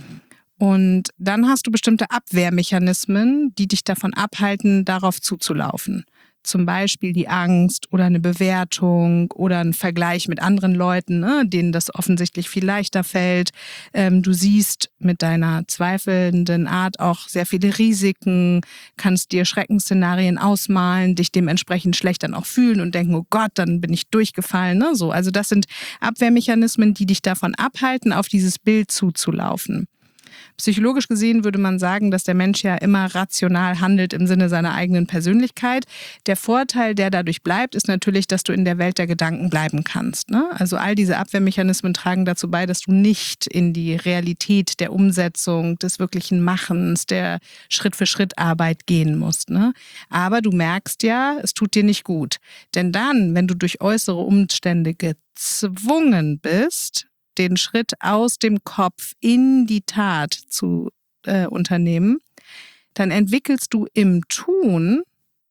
Speaker 2: Und dann hast du bestimmte Abwehrmechanismen, die dich davon abhalten, darauf zuzulaufen. Zum Beispiel die Angst oder eine Bewertung oder ein Vergleich mit anderen Leuten, ne, denen das offensichtlich viel leichter fällt. Ähm, du siehst mit deiner zweifelnden Art auch sehr viele Risiken, kannst dir Schreckensszenarien ausmalen, dich dementsprechend schlecht dann auch fühlen und denken, oh Gott, dann bin ich durchgefallen. Ne? So, also das sind Abwehrmechanismen, die dich davon abhalten, auf dieses Bild zuzulaufen. Psychologisch gesehen würde man sagen, dass der Mensch ja immer rational handelt im Sinne seiner eigenen Persönlichkeit. Der Vorteil, der dadurch bleibt, ist natürlich, dass du in der Welt der Gedanken bleiben kannst. Ne? Also all diese Abwehrmechanismen tragen dazu bei, dass du nicht in die Realität der Umsetzung, des wirklichen Machens, der Schritt-für-Schritt-Arbeit gehen musst. Ne? Aber du merkst ja, es tut dir nicht gut. Denn dann, wenn du durch äußere Umstände gezwungen bist, den Schritt aus dem Kopf in die Tat zu äh, unternehmen, dann entwickelst du im Tun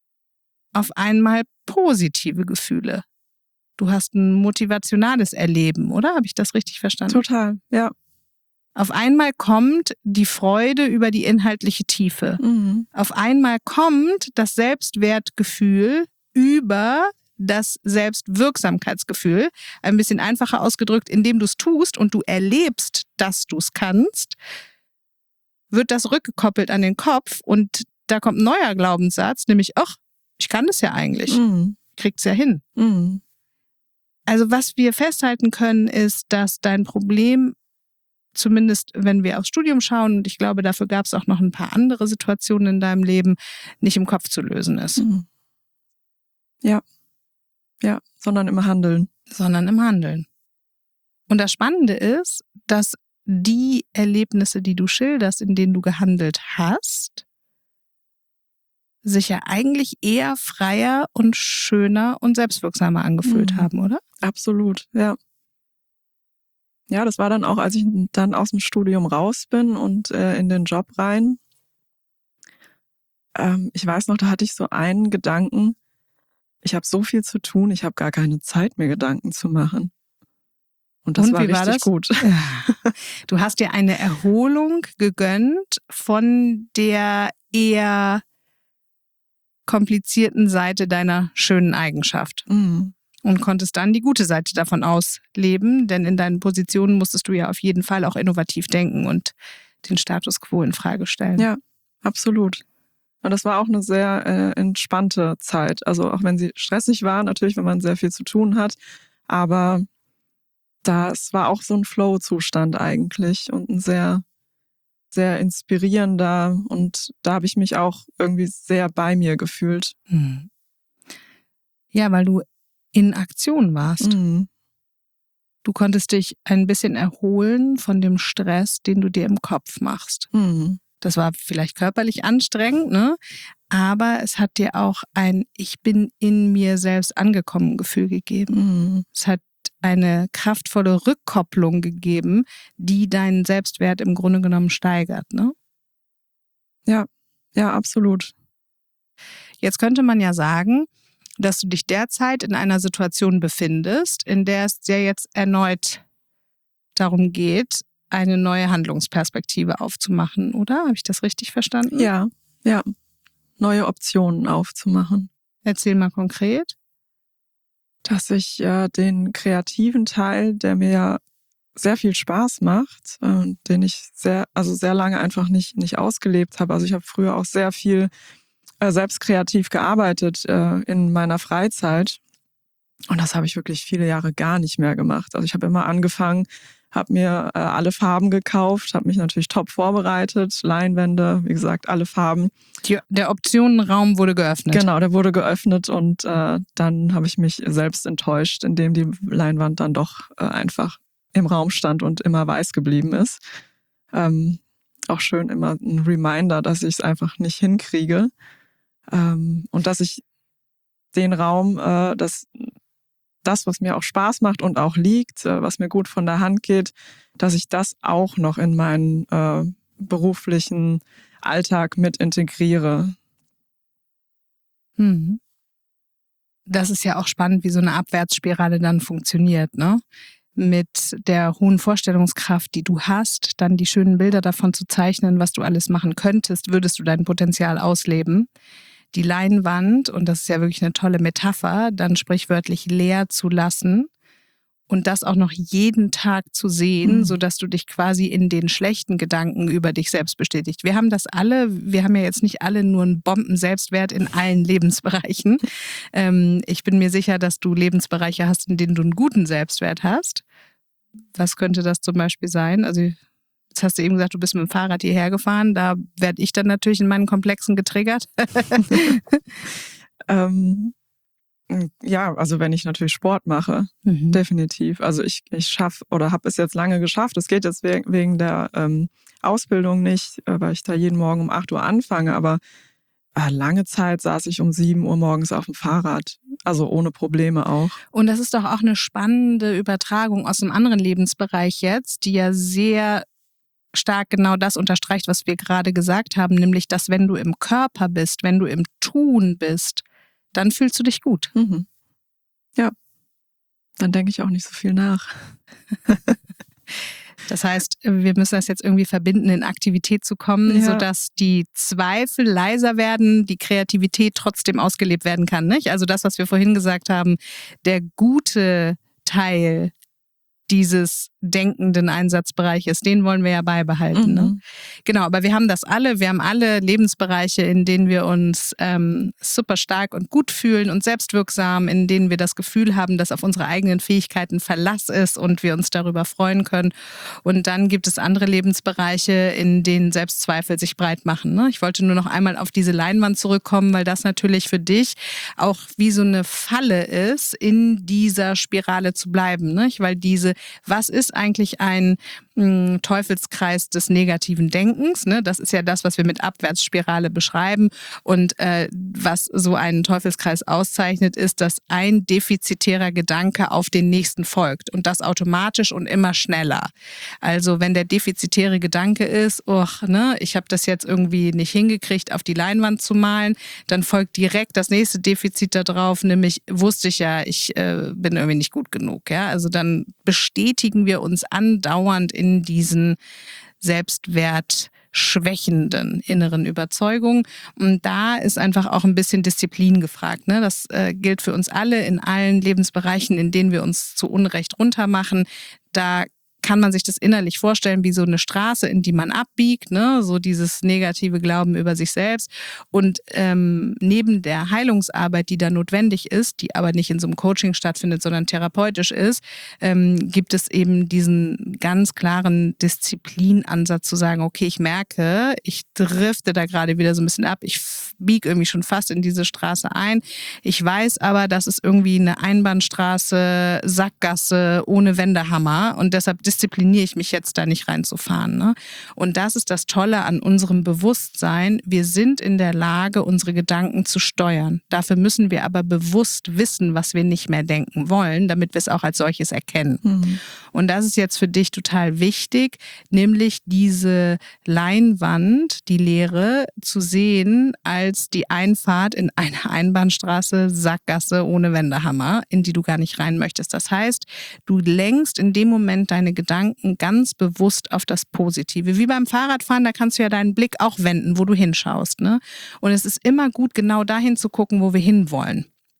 Speaker 2: auf einmal positive Gefühle. Du hast ein motivationales Erleben, oder? Habe ich das richtig verstanden?
Speaker 3: total, ja.
Speaker 2: Auf einmal kommt die Freude über die inhaltliche Tiefe.
Speaker 3: Mhm.
Speaker 2: Auf einmal kommt das Selbstwertgefühl über das Selbstwirksamkeitsgefühl, ein bisschen einfacher ausgedrückt, indem du es tust und du erlebst, dass du es kannst, wird das rückgekoppelt an den Kopf und da kommt ein neuer Glaubenssatz, nämlich, ach, ich kann das ja eigentlich,
Speaker 3: Mhm.
Speaker 2: kriegt's ja hin.
Speaker 3: Mhm.
Speaker 2: Also was wir festhalten können, ist, dass dein Problem, zumindest wenn wir aufs Studium schauen, und ich glaube, dafür gab es auch noch ein paar andere Situationen in deinem Leben, nicht im Kopf zu lösen ist.
Speaker 3: Mhm. Ja. Ja, sondern im Handeln.
Speaker 2: Sondern im Handeln. Und das Spannende ist, dass die Erlebnisse, die du schilderst, in denen du gehandelt hast, sich ja eigentlich eher freier und schöner und selbstwirksamer angefühlt
Speaker 3: Mhm.
Speaker 2: haben, oder?
Speaker 3: Absolut, ja. Ja, das war dann auch, als ich dann aus dem Studium raus bin und äh, in den Job rein. Ähm, ich weiß noch, da hatte ich so einen Gedanken, ich habe so viel zu tun, ich habe gar keine Zeit, mir Gedanken zu machen. Und das
Speaker 2: Und
Speaker 3: war
Speaker 2: wie war
Speaker 3: richtig
Speaker 2: das?
Speaker 3: gut.
Speaker 2: Du hast dir eine Erholung gegönnt von der eher komplizierten Seite deiner schönen Eigenschaft
Speaker 3: Mhm.
Speaker 2: und konntest dann die gute Seite davon ausleben, denn in deinen Positionen musstest du ja auf jeden Fall auch innovativ denken und den Status quo in Frage stellen.
Speaker 3: Ja, absolut. Und das war auch eine sehr äh, entspannte Zeit. Also auch wenn sie stressig war, natürlich, wenn man sehr viel zu tun hat. Aber das war auch so ein Flow-Zustand eigentlich und ein sehr, sehr inspirierender. Und da habe ich mich auch irgendwie sehr bei mir gefühlt.
Speaker 2: Hm. Ja, weil du in Aktion warst.
Speaker 3: Mhm.
Speaker 2: Du konntest dich ein bisschen erholen von dem Stress, den du dir im Kopf machst.
Speaker 3: Mhm.
Speaker 2: Das war vielleicht körperlich anstrengend, ne? Aber es hat dir auch ein Ich bin in mir selbst angekommen Gefühl gegeben.
Speaker 3: Mhm.
Speaker 2: Es hat eine kraftvolle Rückkopplung gegeben, die deinen Selbstwert im Grunde genommen steigert, ne?
Speaker 3: Ja, ja, absolut.
Speaker 2: Jetzt könnte man ja sagen, dass du dich derzeit in einer Situation befindest, in der es dir jetzt erneut darum geht, eine neue Handlungsperspektive aufzumachen, oder? Habe ich das richtig verstanden?
Speaker 3: Ja, ja. Neue Optionen aufzumachen.
Speaker 2: Erzähl mal konkret.
Speaker 3: Dass ich äh, den kreativen Teil, der mir ja sehr viel Spaß macht, äh, den ich sehr, also sehr lange einfach nicht, nicht ausgelebt habe. Also ich habe früher auch sehr viel äh, selbst kreativ gearbeitet äh, in meiner Freizeit. Und das habe ich wirklich viele Jahre gar nicht mehr gemacht. Also ich habe immer angefangen, habe mir äh, alle Farben gekauft, habe mich natürlich top vorbereitet, Leinwände, wie gesagt, alle Farben.
Speaker 2: Die, der Optionenraum wurde geöffnet.
Speaker 3: Genau, der wurde geöffnet und äh, dann habe ich mich selbst enttäuscht, indem die Leinwand dann doch äh, einfach im Raum stand und immer weiß geblieben ist. Ähm, auch schön immer ein Reminder, dass ich es einfach nicht hinkriege ähm, und dass ich den Raum, äh, das das, was mir auch Spaß macht und auch liegt, was mir gut von der Hand geht, dass ich das auch noch in meinen äh, beruflichen Alltag mit integriere.
Speaker 2: Hm. Das ist ja auch spannend, wie so eine Abwärtsspirale dann funktioniert, ne? Mit der hohen Vorstellungskraft, die du hast, dann die schönen Bilder davon zu zeichnen, was du alles machen könntest, würdest du dein Potenzial ausleben. Die Leinwand, und das ist ja wirklich eine tolle Metapher, dann sprichwörtlich leer zu lassen und das auch noch jeden Tag zu sehen, mhm. sodass du dich quasi in den schlechten Gedanken über dich selbst bestätigst. Wir haben das alle, wir haben ja jetzt nicht alle nur einen Bomben-Selbstwert in allen Lebensbereichen. Ähm, ich bin mir sicher, dass du Lebensbereiche hast, in denen du einen guten Selbstwert hast. Was könnte das zum Beispiel sein? Also jetzt hast du eben gesagt, du bist mit dem Fahrrad hierher gefahren. Da werde ich dann natürlich in meinen Komplexen getriggert.
Speaker 3: ähm, ja, also wenn ich natürlich Sport mache, mhm. definitiv. Also ich, ich schaffe oder habe es jetzt lange geschafft. Es geht jetzt wegen, wegen der ähm, Ausbildung nicht, weil ich da jeden Morgen um acht Uhr anfange. Aber äh, lange Zeit saß ich um sieben Uhr morgens auf dem Fahrrad. Also ohne Probleme auch.
Speaker 2: Und das ist doch auch eine spannende Übertragung aus einem anderen Lebensbereich jetzt, die ja sehr stark genau das unterstreicht, was wir gerade gesagt haben, nämlich, dass wenn du im Körper bist, wenn du im Tun bist, dann fühlst du dich gut.
Speaker 3: Mhm. Ja, dann denke ich auch nicht so viel nach.
Speaker 2: Das heißt, wir müssen das jetzt irgendwie verbinden, in Aktivität zu kommen, ja. sodass die Zweifel leiser werden, die Kreativität trotzdem ausgelebt werden kann. Nicht? Also das, was wir vorhin gesagt haben, der gute Teil dieses denkenden Einsatzbereiches, den wollen wir ja beibehalten. Mhm. Ne? Genau, aber wir haben das alle, wir haben alle Lebensbereiche, in denen wir uns ähm, super stark und gut fühlen und selbstwirksam, in denen wir das Gefühl haben, dass auf unsere eigenen Fähigkeiten Verlass ist und wir uns darüber freuen können. Und dann gibt es andere Lebensbereiche, in denen Selbstzweifel sich breit machen. Ne? Ich wollte nur noch einmal auf diese Leinwand zurückkommen, weil das natürlich für dich auch wie so eine Falle ist, in dieser Spirale zu bleiben. Ne? Weil diese Was ist eigentlich ein mh, Teufelskreis des negativen Denkens? Ne? Das ist ja das, was wir mit Abwärtsspirale beschreiben. Und äh, was so einen Teufelskreis auszeichnet, ist, dass ein defizitärer Gedanke auf den nächsten folgt. Und das automatisch und immer schneller. Also wenn der defizitäre Gedanke ist, oh, ne, ich habe das jetzt irgendwie nicht hingekriegt, auf die Leinwand zu malen, dann folgt direkt das nächste Defizit da drauf, nämlich wusste ich ja, ich äh, bin irgendwie nicht gut genug. Ja? Also dann bestätigen wir uns andauernd in diesen selbstwertschwächenden inneren Überzeugungen. Und da ist einfach auch ein bisschen Disziplin gefragt. Ne? Das äh, gilt für uns alle in allen Lebensbereichen, in denen wir uns zu Unrecht runtermachen. Da kann man sich das innerlich vorstellen wie so eine Straße, in die man abbiegt, ne? So dieses negative Glauben über sich selbst. Und ähm, neben der Heilungsarbeit, die da notwendig ist, die aber nicht in so einem Coaching stattfindet, sondern therapeutisch ist, ähm, gibt es eben diesen ganz klaren Disziplinansatz zu sagen, okay, ich merke, ich drifte da gerade wieder so ein bisschen ab, ich biege irgendwie schon fast in diese Straße ein. Ich weiß aber, das ist irgendwie eine Einbahnstraße, Sackgasse ohne Wendehammer und deshalb diszipliniere ich mich jetzt da nicht reinzufahren. Ne? Und das ist das Tolle an unserem Bewusstsein. Wir sind in der Lage, unsere Gedanken zu steuern. Dafür müssen wir aber bewusst wissen, was wir nicht mehr denken wollen, damit wir es auch als solches erkennen. Mhm. Und das ist jetzt für dich total wichtig, nämlich diese Leinwand, die Leere, zu sehen als die Einfahrt in eine Einbahnstraße, Sackgasse ohne Wendehammer, in die du gar nicht rein möchtest. Das heißt, du lenkst in dem Moment deine Gedanken ganz bewusst auf das Positive. Wie beim Fahrradfahren, da kannst du ja deinen Blick auch wenden, wo du hinschaust. Ne? Und es ist immer gut, genau dahin zu gucken, wo wir hinwollen.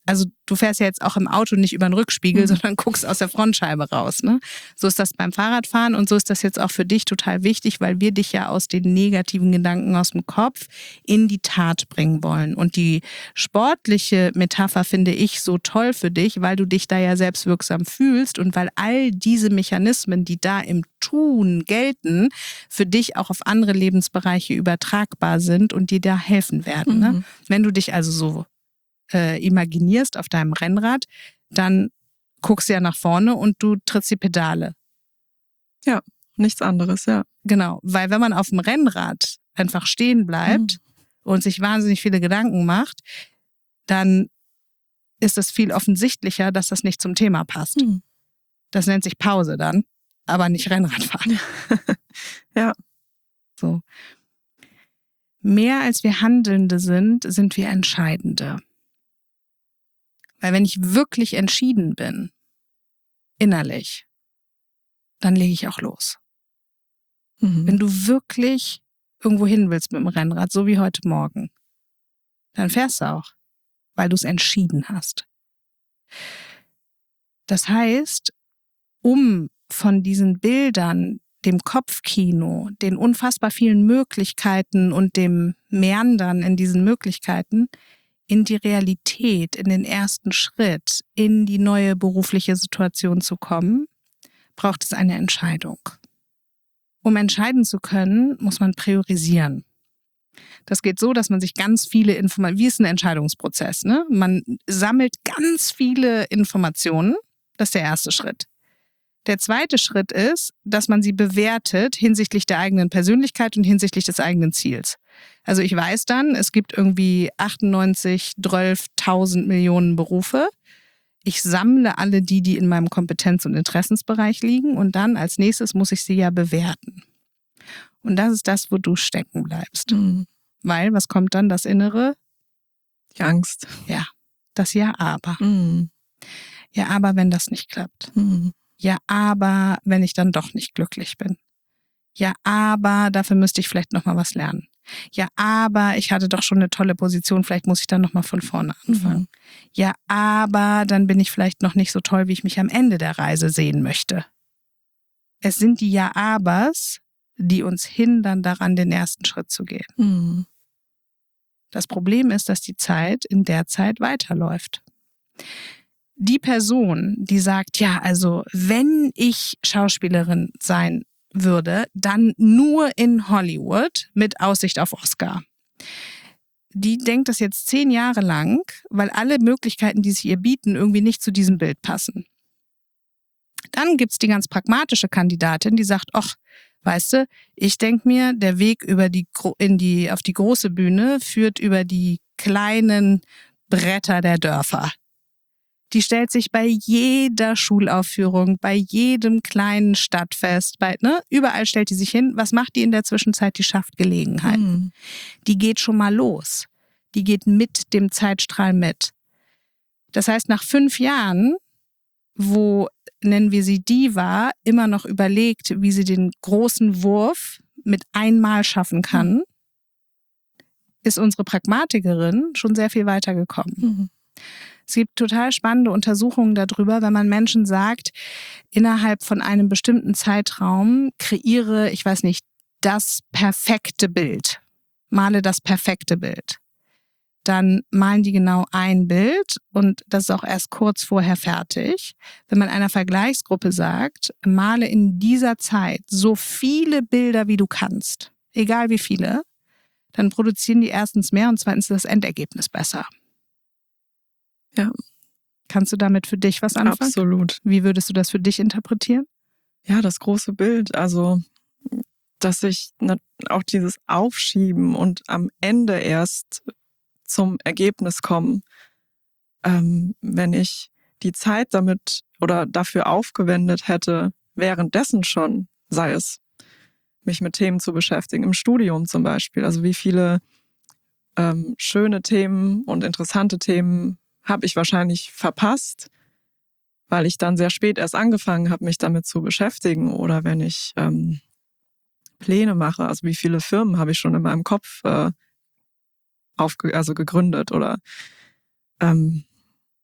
Speaker 2: Also du fährst ja jetzt auch im Auto nicht über den Rückspiegel,
Speaker 3: Mhm.
Speaker 2: sondern guckst aus der Frontscheibe raus. Ne? So ist das beim Fahrradfahren und so ist das jetzt auch für dich total wichtig, weil wir dich ja aus den negativen Gedanken aus dem Kopf in die Tat bringen wollen. Und die sportliche Metapher finde ich so toll für dich, weil du dich da ja selbstwirksam fühlst und weil all diese Mechanismen, die da im Tun gelten, für dich auch auf andere Lebensbereiche übertragbar sind und dir da helfen werden.
Speaker 3: Mhm.
Speaker 2: Ne? Wenn du dich also so Äh, imaginierst auf deinem Rennrad, dann guckst du ja nach vorne und du trittst die Pedale.
Speaker 3: Ja, nichts anderes, ja.
Speaker 2: Genau, weil wenn man auf dem Rennrad einfach stehen bleibt
Speaker 3: Mhm.
Speaker 2: und sich wahnsinnig viele Gedanken macht, dann ist es viel offensichtlicher, dass das nicht zum Thema passt.
Speaker 3: Mhm.
Speaker 2: Das nennt sich Pause dann, aber nicht Rennradfahren.
Speaker 3: Ja.
Speaker 2: So. Mehr als wir Handelnde sind, sind wir Entscheidende. Weil wenn ich wirklich entschieden bin, innerlich, dann lege ich auch los.
Speaker 3: Mhm.
Speaker 2: Wenn du wirklich irgendwo hin willst mit dem Rennrad, so wie heute Morgen, dann fährst du auch, weil du es entschieden hast. Das heißt, um von diesen Bildern, dem Kopfkino, den unfassbar vielen Möglichkeiten und dem Meandern in diesen Möglichkeiten in die Realität, in den ersten Schritt, in die neue berufliche Situation zu kommen, braucht es eine Entscheidung. Um entscheiden zu können, muss man priorisieren. Das geht so, dass man sich ganz viele Informationen, wie ist ein Entscheidungsprozess, ne? Man sammelt ganz viele Informationen, das ist der erste Schritt. Der zweite Schritt ist, dass man sie bewertet hinsichtlich der eigenen Persönlichkeit und hinsichtlich des eigenen Ziels. Also ich weiß dann, es gibt irgendwie achtundneunzig, zwölftausend Millionen Berufe. Ich sammle alle die, die in meinem Kompetenz- und Interessensbereich liegen und dann als nächstes muss ich sie ja bewerten. Und das ist das, wo du stecken bleibst.
Speaker 3: Mhm.
Speaker 2: Weil, was kommt dann? Das Innere?
Speaker 3: Die Angst.
Speaker 2: Ja, das Ja, aber.
Speaker 3: Mhm.
Speaker 2: Ja, aber wenn das nicht klappt.
Speaker 3: Mhm.
Speaker 2: Ja, aber wenn ich dann doch nicht glücklich bin. Ja, aber dafür müsste ich vielleicht noch mal was lernen. Ja, aber ich hatte doch schon eine tolle Position, vielleicht muss ich dann noch mal von vorne anfangen.
Speaker 3: Mhm.
Speaker 2: Ja, aber dann bin ich vielleicht noch nicht so toll, wie ich mich am Ende der Reise sehen möchte. Es sind die Ja-Abers, die uns hindern daran, den ersten Schritt zu gehen.
Speaker 3: Mhm.
Speaker 2: Das Problem ist, dass die Zeit in der Zeit weiterläuft. Die Person, die sagt, ja, also wenn ich Schauspielerin sein würde, dann nur in Hollywood mit Aussicht auf Oscar. Die denkt das jetzt zehn Jahre lang, weil alle Möglichkeiten, die sich ihr bieten, irgendwie nicht zu diesem Bild passen. Dann gibt's die ganz pragmatische Kandidatin, die sagt, ach, weißt du, ich denke mir, der Weg über die, in die, auf die große Bühne führt über die kleinen Bretter der Dörfer. Die stellt sich bei jeder Schulaufführung, bei jedem kleinen Stadtfest, bei, ne, überall stellt die sich hin. Was macht die in der Zwischenzeit? Die schafft Gelegenheit.
Speaker 3: Mhm.
Speaker 2: Die geht schon mal los. Die geht mit dem Zeitstrahl mit. Das heißt, nach fünf Jahren, wo, nennen wir sie Diva, immer noch überlegt, wie sie den großen Wurf mit einmal schaffen kann, mhm. ist unsere Pragmatikerin schon sehr viel weiter gekommen.
Speaker 3: Mhm.
Speaker 2: Es gibt total spannende Untersuchungen darüber, wenn man Menschen sagt, innerhalb von einem bestimmten Zeitraum kreiere, ich weiß nicht, das perfekte Bild. Male das perfekte Bild. Dann malen die genau ein Bild und das ist auch erst kurz vorher fertig. Wenn man einer Vergleichsgruppe sagt, male in dieser Zeit so viele Bilder, wie du kannst, egal wie viele, dann produzieren die erstens mehr und zweitens ist das Endergebnis besser.
Speaker 3: Ja.
Speaker 2: Kannst du damit für dich was anfangen?
Speaker 3: Absolut.
Speaker 2: Wie würdest du das für dich interpretieren?
Speaker 3: Ja, das große Bild. Also, dass ich auch dieses Aufschieben und am Ende erst zum Ergebnis kommen, ähm, wenn ich die Zeit damit oder dafür aufgewendet hätte, währenddessen schon, sei es, mich mit Themen zu beschäftigen, im Studium zum Beispiel. Also wie viele ähm, schöne Themen und interessante Themen habe ich wahrscheinlich verpasst, weil ich dann sehr spät erst angefangen habe, mich damit zu beschäftigen. Oder wenn ich ähm, Pläne mache, also wie viele Firmen habe ich schon in meinem Kopf äh, aufge- also gegründet oder ähm,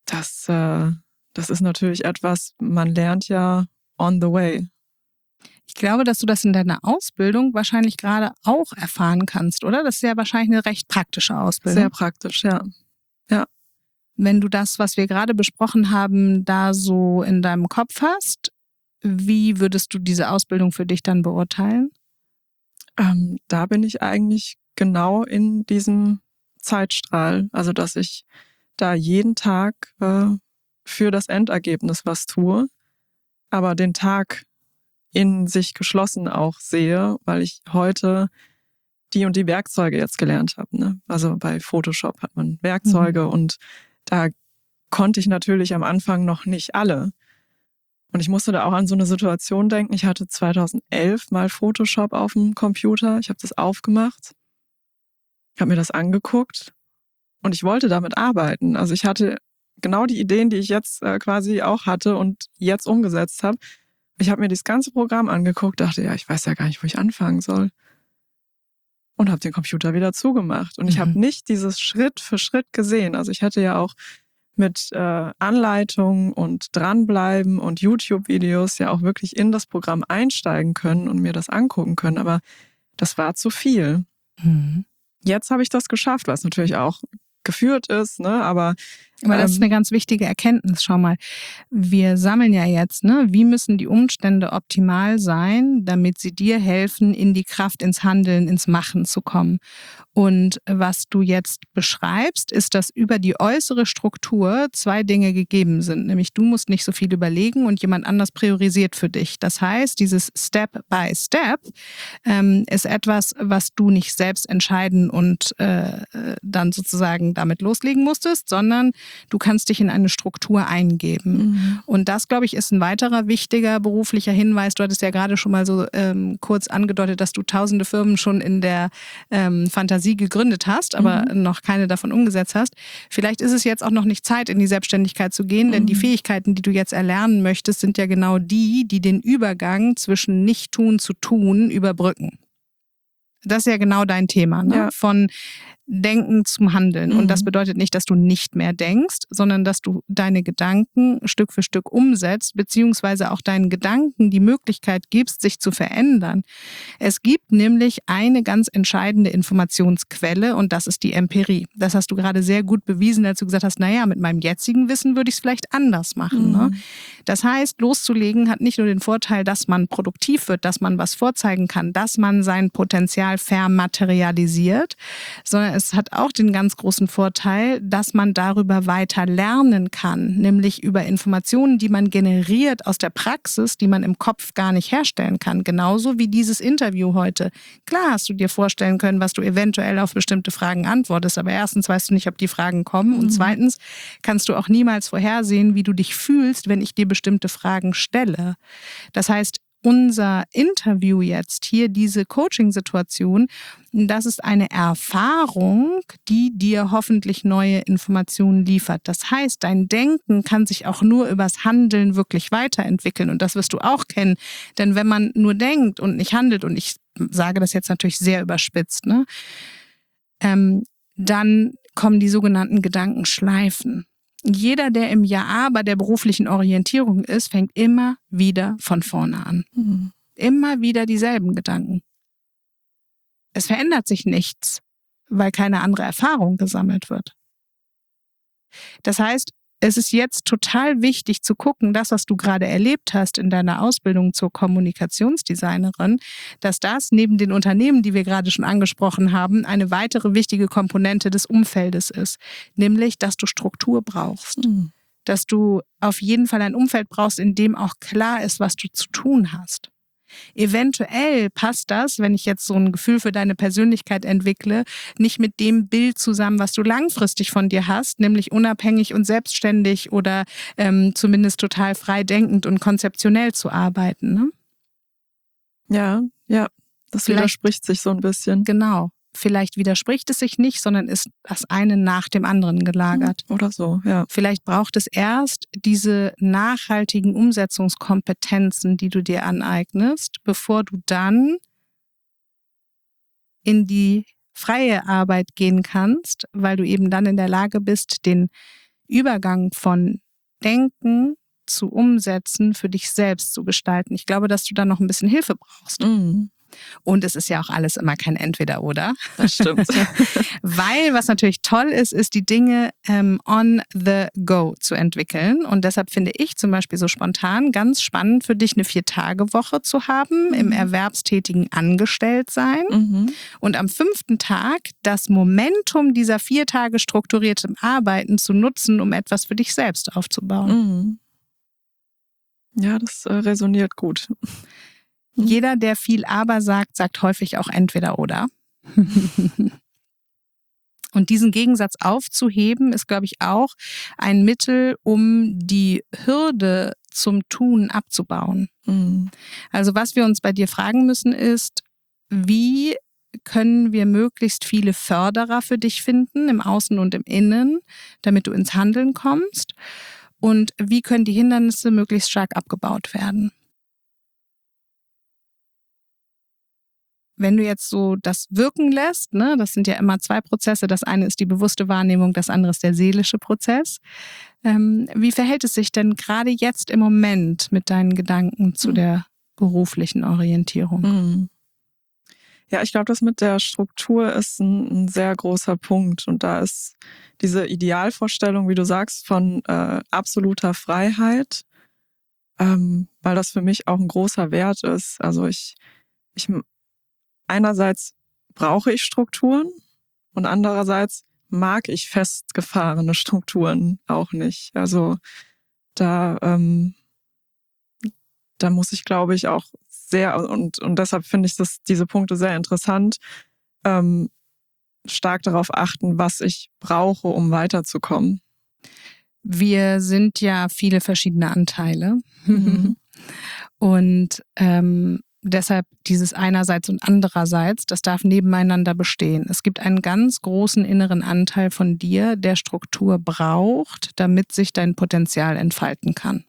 Speaker 3: das, äh, das ist natürlich etwas, man lernt ja on the way.
Speaker 2: Ich glaube, dass du das in deiner Ausbildung wahrscheinlich gerade auch erfahren kannst, oder? Das ist ja wahrscheinlich eine recht praktische Ausbildung.
Speaker 3: Sehr praktisch, ja. Ja.
Speaker 2: Wenn du das, was wir gerade besprochen haben, da so in deinem Kopf hast, wie würdest du diese Ausbildung für dich dann beurteilen?
Speaker 3: Ähm, da bin ich eigentlich genau in diesem Zeitstrahl. Also, dass ich da jeden Tag äh, für das Endergebnis was tue, aber den Tag in sich geschlossen auch sehe, weil ich heute die und die Werkzeuge jetzt gelernt habe. Ne? Also bei Photoshop hat man Werkzeuge mhm. und da konnte ich natürlich am Anfang noch nicht alle. Und ich musste da auch an so eine Situation denken. Ich hatte zweitausendelf mal Photoshop auf dem Computer. Ich habe das aufgemacht, habe mir das angeguckt und ich wollte damit arbeiten. Also ich hatte genau die Ideen, die ich jetzt äh, quasi auch hatte und jetzt umgesetzt habe. Ich habe mir das ganze Programm angeguckt, dachte, ja, ich weiß ja gar nicht, wo ich anfangen soll. Und habe den Computer wieder zugemacht. Und ich mhm. habe nicht dieses Schritt für Schritt gesehen. Also ich hätte ja auch mit äh, Anleitungen und Dranbleiben und YouTube-Videos ja auch wirklich in das Programm einsteigen können und mir das angucken können. Aber das war zu viel. Mhm. Jetzt habe ich das geschafft, was natürlich auch geführt ist, ne? Aber,
Speaker 2: Aber das ähm, ist eine ganz wichtige Erkenntnis. Schau mal, wir sammeln ja jetzt, ne? Wie müssen die Umstände optimal sein, damit sie dir helfen, in die Kraft, ins Handeln, ins Machen zu kommen. Und was du jetzt beschreibst, ist, dass über die äußere Struktur zwei Dinge gegeben sind. Nämlich du musst nicht so viel überlegen und jemand anders priorisiert für dich. Das heißt, dieses Step by Step ähm, ist etwas, was du nicht selbst entscheiden und äh, dann sozusagen damit loslegen musstest, sondern du kannst dich in eine Struktur eingeben. Mhm. Und das, glaube ich, ist ein weiterer wichtiger beruflicher Hinweis. Du hattest ja gerade schon mal so ähm, kurz angedeutet, dass du tausende Firmen schon in der ähm, Fantasie gegründet hast, aber mhm. noch keine davon umgesetzt hast. Vielleicht ist es jetzt auch noch nicht Zeit, in die Selbstständigkeit zu gehen, denn mhm. die Fähigkeiten, die du jetzt erlernen möchtest, sind ja genau die, die den Übergang zwischen Nicht-Tun zu Tun überbrücken. Das ist ja genau dein Thema, ne? Ja. Von Denken zum Handeln. Mhm. Und das bedeutet nicht, dass du nicht mehr denkst, sondern dass du deine Gedanken Stück für Stück umsetzt, beziehungsweise auch deinen Gedanken die Möglichkeit gibst, sich zu verändern. Es gibt nämlich eine ganz entscheidende Informationsquelle und das ist die Empirie. Das hast du gerade sehr gut bewiesen, als du gesagt hast, naja, mit meinem jetzigen Wissen würde ich es vielleicht anders machen. Mhm. Ne? Das heißt, loszulegen hat nicht nur den Vorteil, dass man produktiv wird, dass man was vorzeigen kann, dass man sein Potenzial vermaterialisiert, sondern es hat auch den ganz großen Vorteil, dass man darüber weiter lernen kann, nämlich über Informationen, die man generiert aus der Praxis, die man im Kopf gar nicht herstellen kann. Genauso wie dieses Interview heute. Klar hast du dir vorstellen können, was du eventuell auf bestimmte Fragen antwortest, aber erstens weißt du nicht, ob die Fragen kommen und mhm. zweitens kannst du auch niemals vorhersehen, wie du dich fühlst, wenn ich dir bestimmte Fragen stelle. Das heißt, unser Interview jetzt, hier diese Coaching-Situation, das ist eine Erfahrung, die dir hoffentlich neue Informationen liefert. Das heißt, dein Denken kann sich auch nur übers Handeln wirklich weiterentwickeln und das wirst du auch kennen. Denn wenn man nur denkt und nicht handelt, und ich sage das jetzt natürlich sehr überspitzt, ne, ähm, dann kommen die sogenannten Gedankenschleifen. Jeder, der im Ja bei der beruflichen Orientierung ist, fängt immer wieder von vorne an. Mhm. Immer wieder dieselben Gedanken. Es verändert sich nichts, weil keine andere Erfahrung gesammelt wird. Das heißt, es ist jetzt total wichtig zu gucken, das, was du gerade erlebt hast in deiner Ausbildung zur Kommunikationsdesignerin, dass das neben den Unternehmen, die wir gerade schon angesprochen haben, eine weitere wichtige Komponente des Umfeldes ist. Nämlich, dass du Struktur brauchst. Mhm. Dass du auf jeden Fall ein Umfeld brauchst, in dem auch klar ist, was du zu tun hast. Eventuell passt das, wenn ich jetzt so ein Gefühl für deine Persönlichkeit entwickle, nicht mit dem Bild zusammen, was du langfristig von dir hast, nämlich unabhängig und selbstständig oder ähm, zumindest total frei denkend und konzeptionell zu arbeiten. Ne?
Speaker 3: Ja, ja, das Vielleicht, widerspricht sich so ein bisschen.
Speaker 2: Genau. Vielleicht widerspricht es sich nicht, sondern ist das eine nach dem anderen gelagert.
Speaker 3: Oder so, ja.
Speaker 2: Vielleicht braucht es erst diese nachhaltigen Umsetzungskompetenzen, die du dir aneignest, bevor du dann in die freie Arbeit gehen kannst, weil du eben dann in der Lage bist, den Übergang von Denken zu Umsetzen für dich selbst zu gestalten. Ich glaube, dass du da noch ein bisschen Hilfe brauchst.
Speaker 3: Mhm.
Speaker 2: Und es ist ja auch alles immer kein Entweder-Oder.
Speaker 3: Das stimmt.
Speaker 2: Weil, was natürlich toll ist, ist die Dinge ähm, on the go zu entwickeln. Und deshalb finde ich zum Beispiel so spontan ganz spannend für dich, eine Vier-Tage-Woche zu haben, mhm. im erwerbstätigen Angestelltsein.
Speaker 3: Mhm.
Speaker 2: Und am fünften Tag das Momentum dieser vier Tage strukturiertem Arbeiten zu nutzen, um etwas für dich selbst aufzubauen.
Speaker 3: Mhm. Ja, das äh, resoniert gut.
Speaker 2: Jeder, der viel aber sagt, sagt häufig auch entweder oder. Und diesen Gegensatz aufzuheben, ist, glaube ich, auch ein Mittel, um die Hürde zum Tun abzubauen.
Speaker 3: Mhm.
Speaker 2: Also was wir uns bei dir fragen müssen ist, wie können wir möglichst viele Förderer für dich finden, im Außen und im Innen, damit du ins Handeln kommst? Und wie können die Hindernisse möglichst stark abgebaut werden? Wenn du jetzt so das wirken lässt, ne, das sind ja immer zwei Prozesse, das eine ist die bewusste Wahrnehmung, das andere ist der seelische Prozess. Ähm, wie verhält es sich denn gerade jetzt im Moment mit deinen Gedanken zu
Speaker 3: Mhm.
Speaker 2: der beruflichen Orientierung?
Speaker 3: Mhm. Ja, ich glaube, das mit der Struktur ist ein, ein sehr großer Punkt. Und da ist diese Idealvorstellung, wie du sagst, von äh, absoluter Freiheit, ähm, weil das für mich auch ein großer Wert ist. Also ich, ich einerseits brauche ich Strukturen und andererseits mag ich festgefahrene Strukturen auch nicht. Also da, ähm, da muss ich, glaube ich, auch sehr, und, und deshalb finde ich das, diese Punkte sehr interessant, ähm, stark darauf achten, was ich brauche, um weiterzukommen.
Speaker 2: Wir sind ja viele verschiedene Anteile.
Speaker 3: Mhm.
Speaker 2: Und ähm, deshalb dieses einerseits und andererseits, das darf nebeneinander bestehen. Es gibt einen ganz großen inneren Anteil von dir, der Struktur braucht, damit sich dein Potenzial entfalten kann.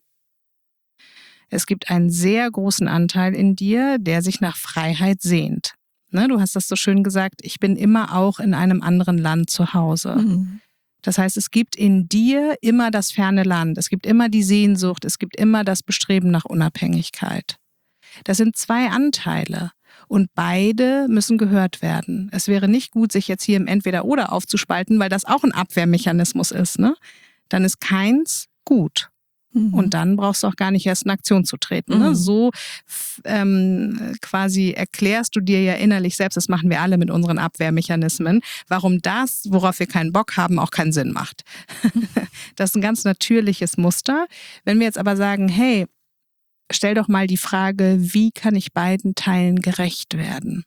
Speaker 2: Es gibt einen sehr großen Anteil in dir, der sich nach Freiheit sehnt. Ne, du hast das so schön gesagt, ich bin immer auch in einem anderen Land zu Hause.
Speaker 3: Mhm.
Speaker 2: Das heißt, es gibt in dir immer das ferne Land, es gibt immer die Sehnsucht, es gibt immer das Bestreben nach Unabhängigkeit. Das sind zwei Anteile und beide müssen gehört werden. Es wäre nicht gut, sich jetzt hier im Entweder-Oder aufzuspalten, weil das auch ein Abwehrmechanismus ist. Ne? Dann ist keins gut.
Speaker 3: Mhm.
Speaker 2: Und dann brauchst du auch gar nicht erst in Aktion zu treten. Ne?
Speaker 3: Mhm.
Speaker 2: So ähm, quasi erklärst du dir ja innerlich selbst, das machen wir alle mit unseren Abwehrmechanismen, warum das, worauf wir keinen Bock haben, auch keinen Sinn macht. Das ist ein ganz natürliches Muster. Wenn wir jetzt aber sagen, hey, stell doch mal die Frage, wie kann ich beiden Teilen gerecht werden?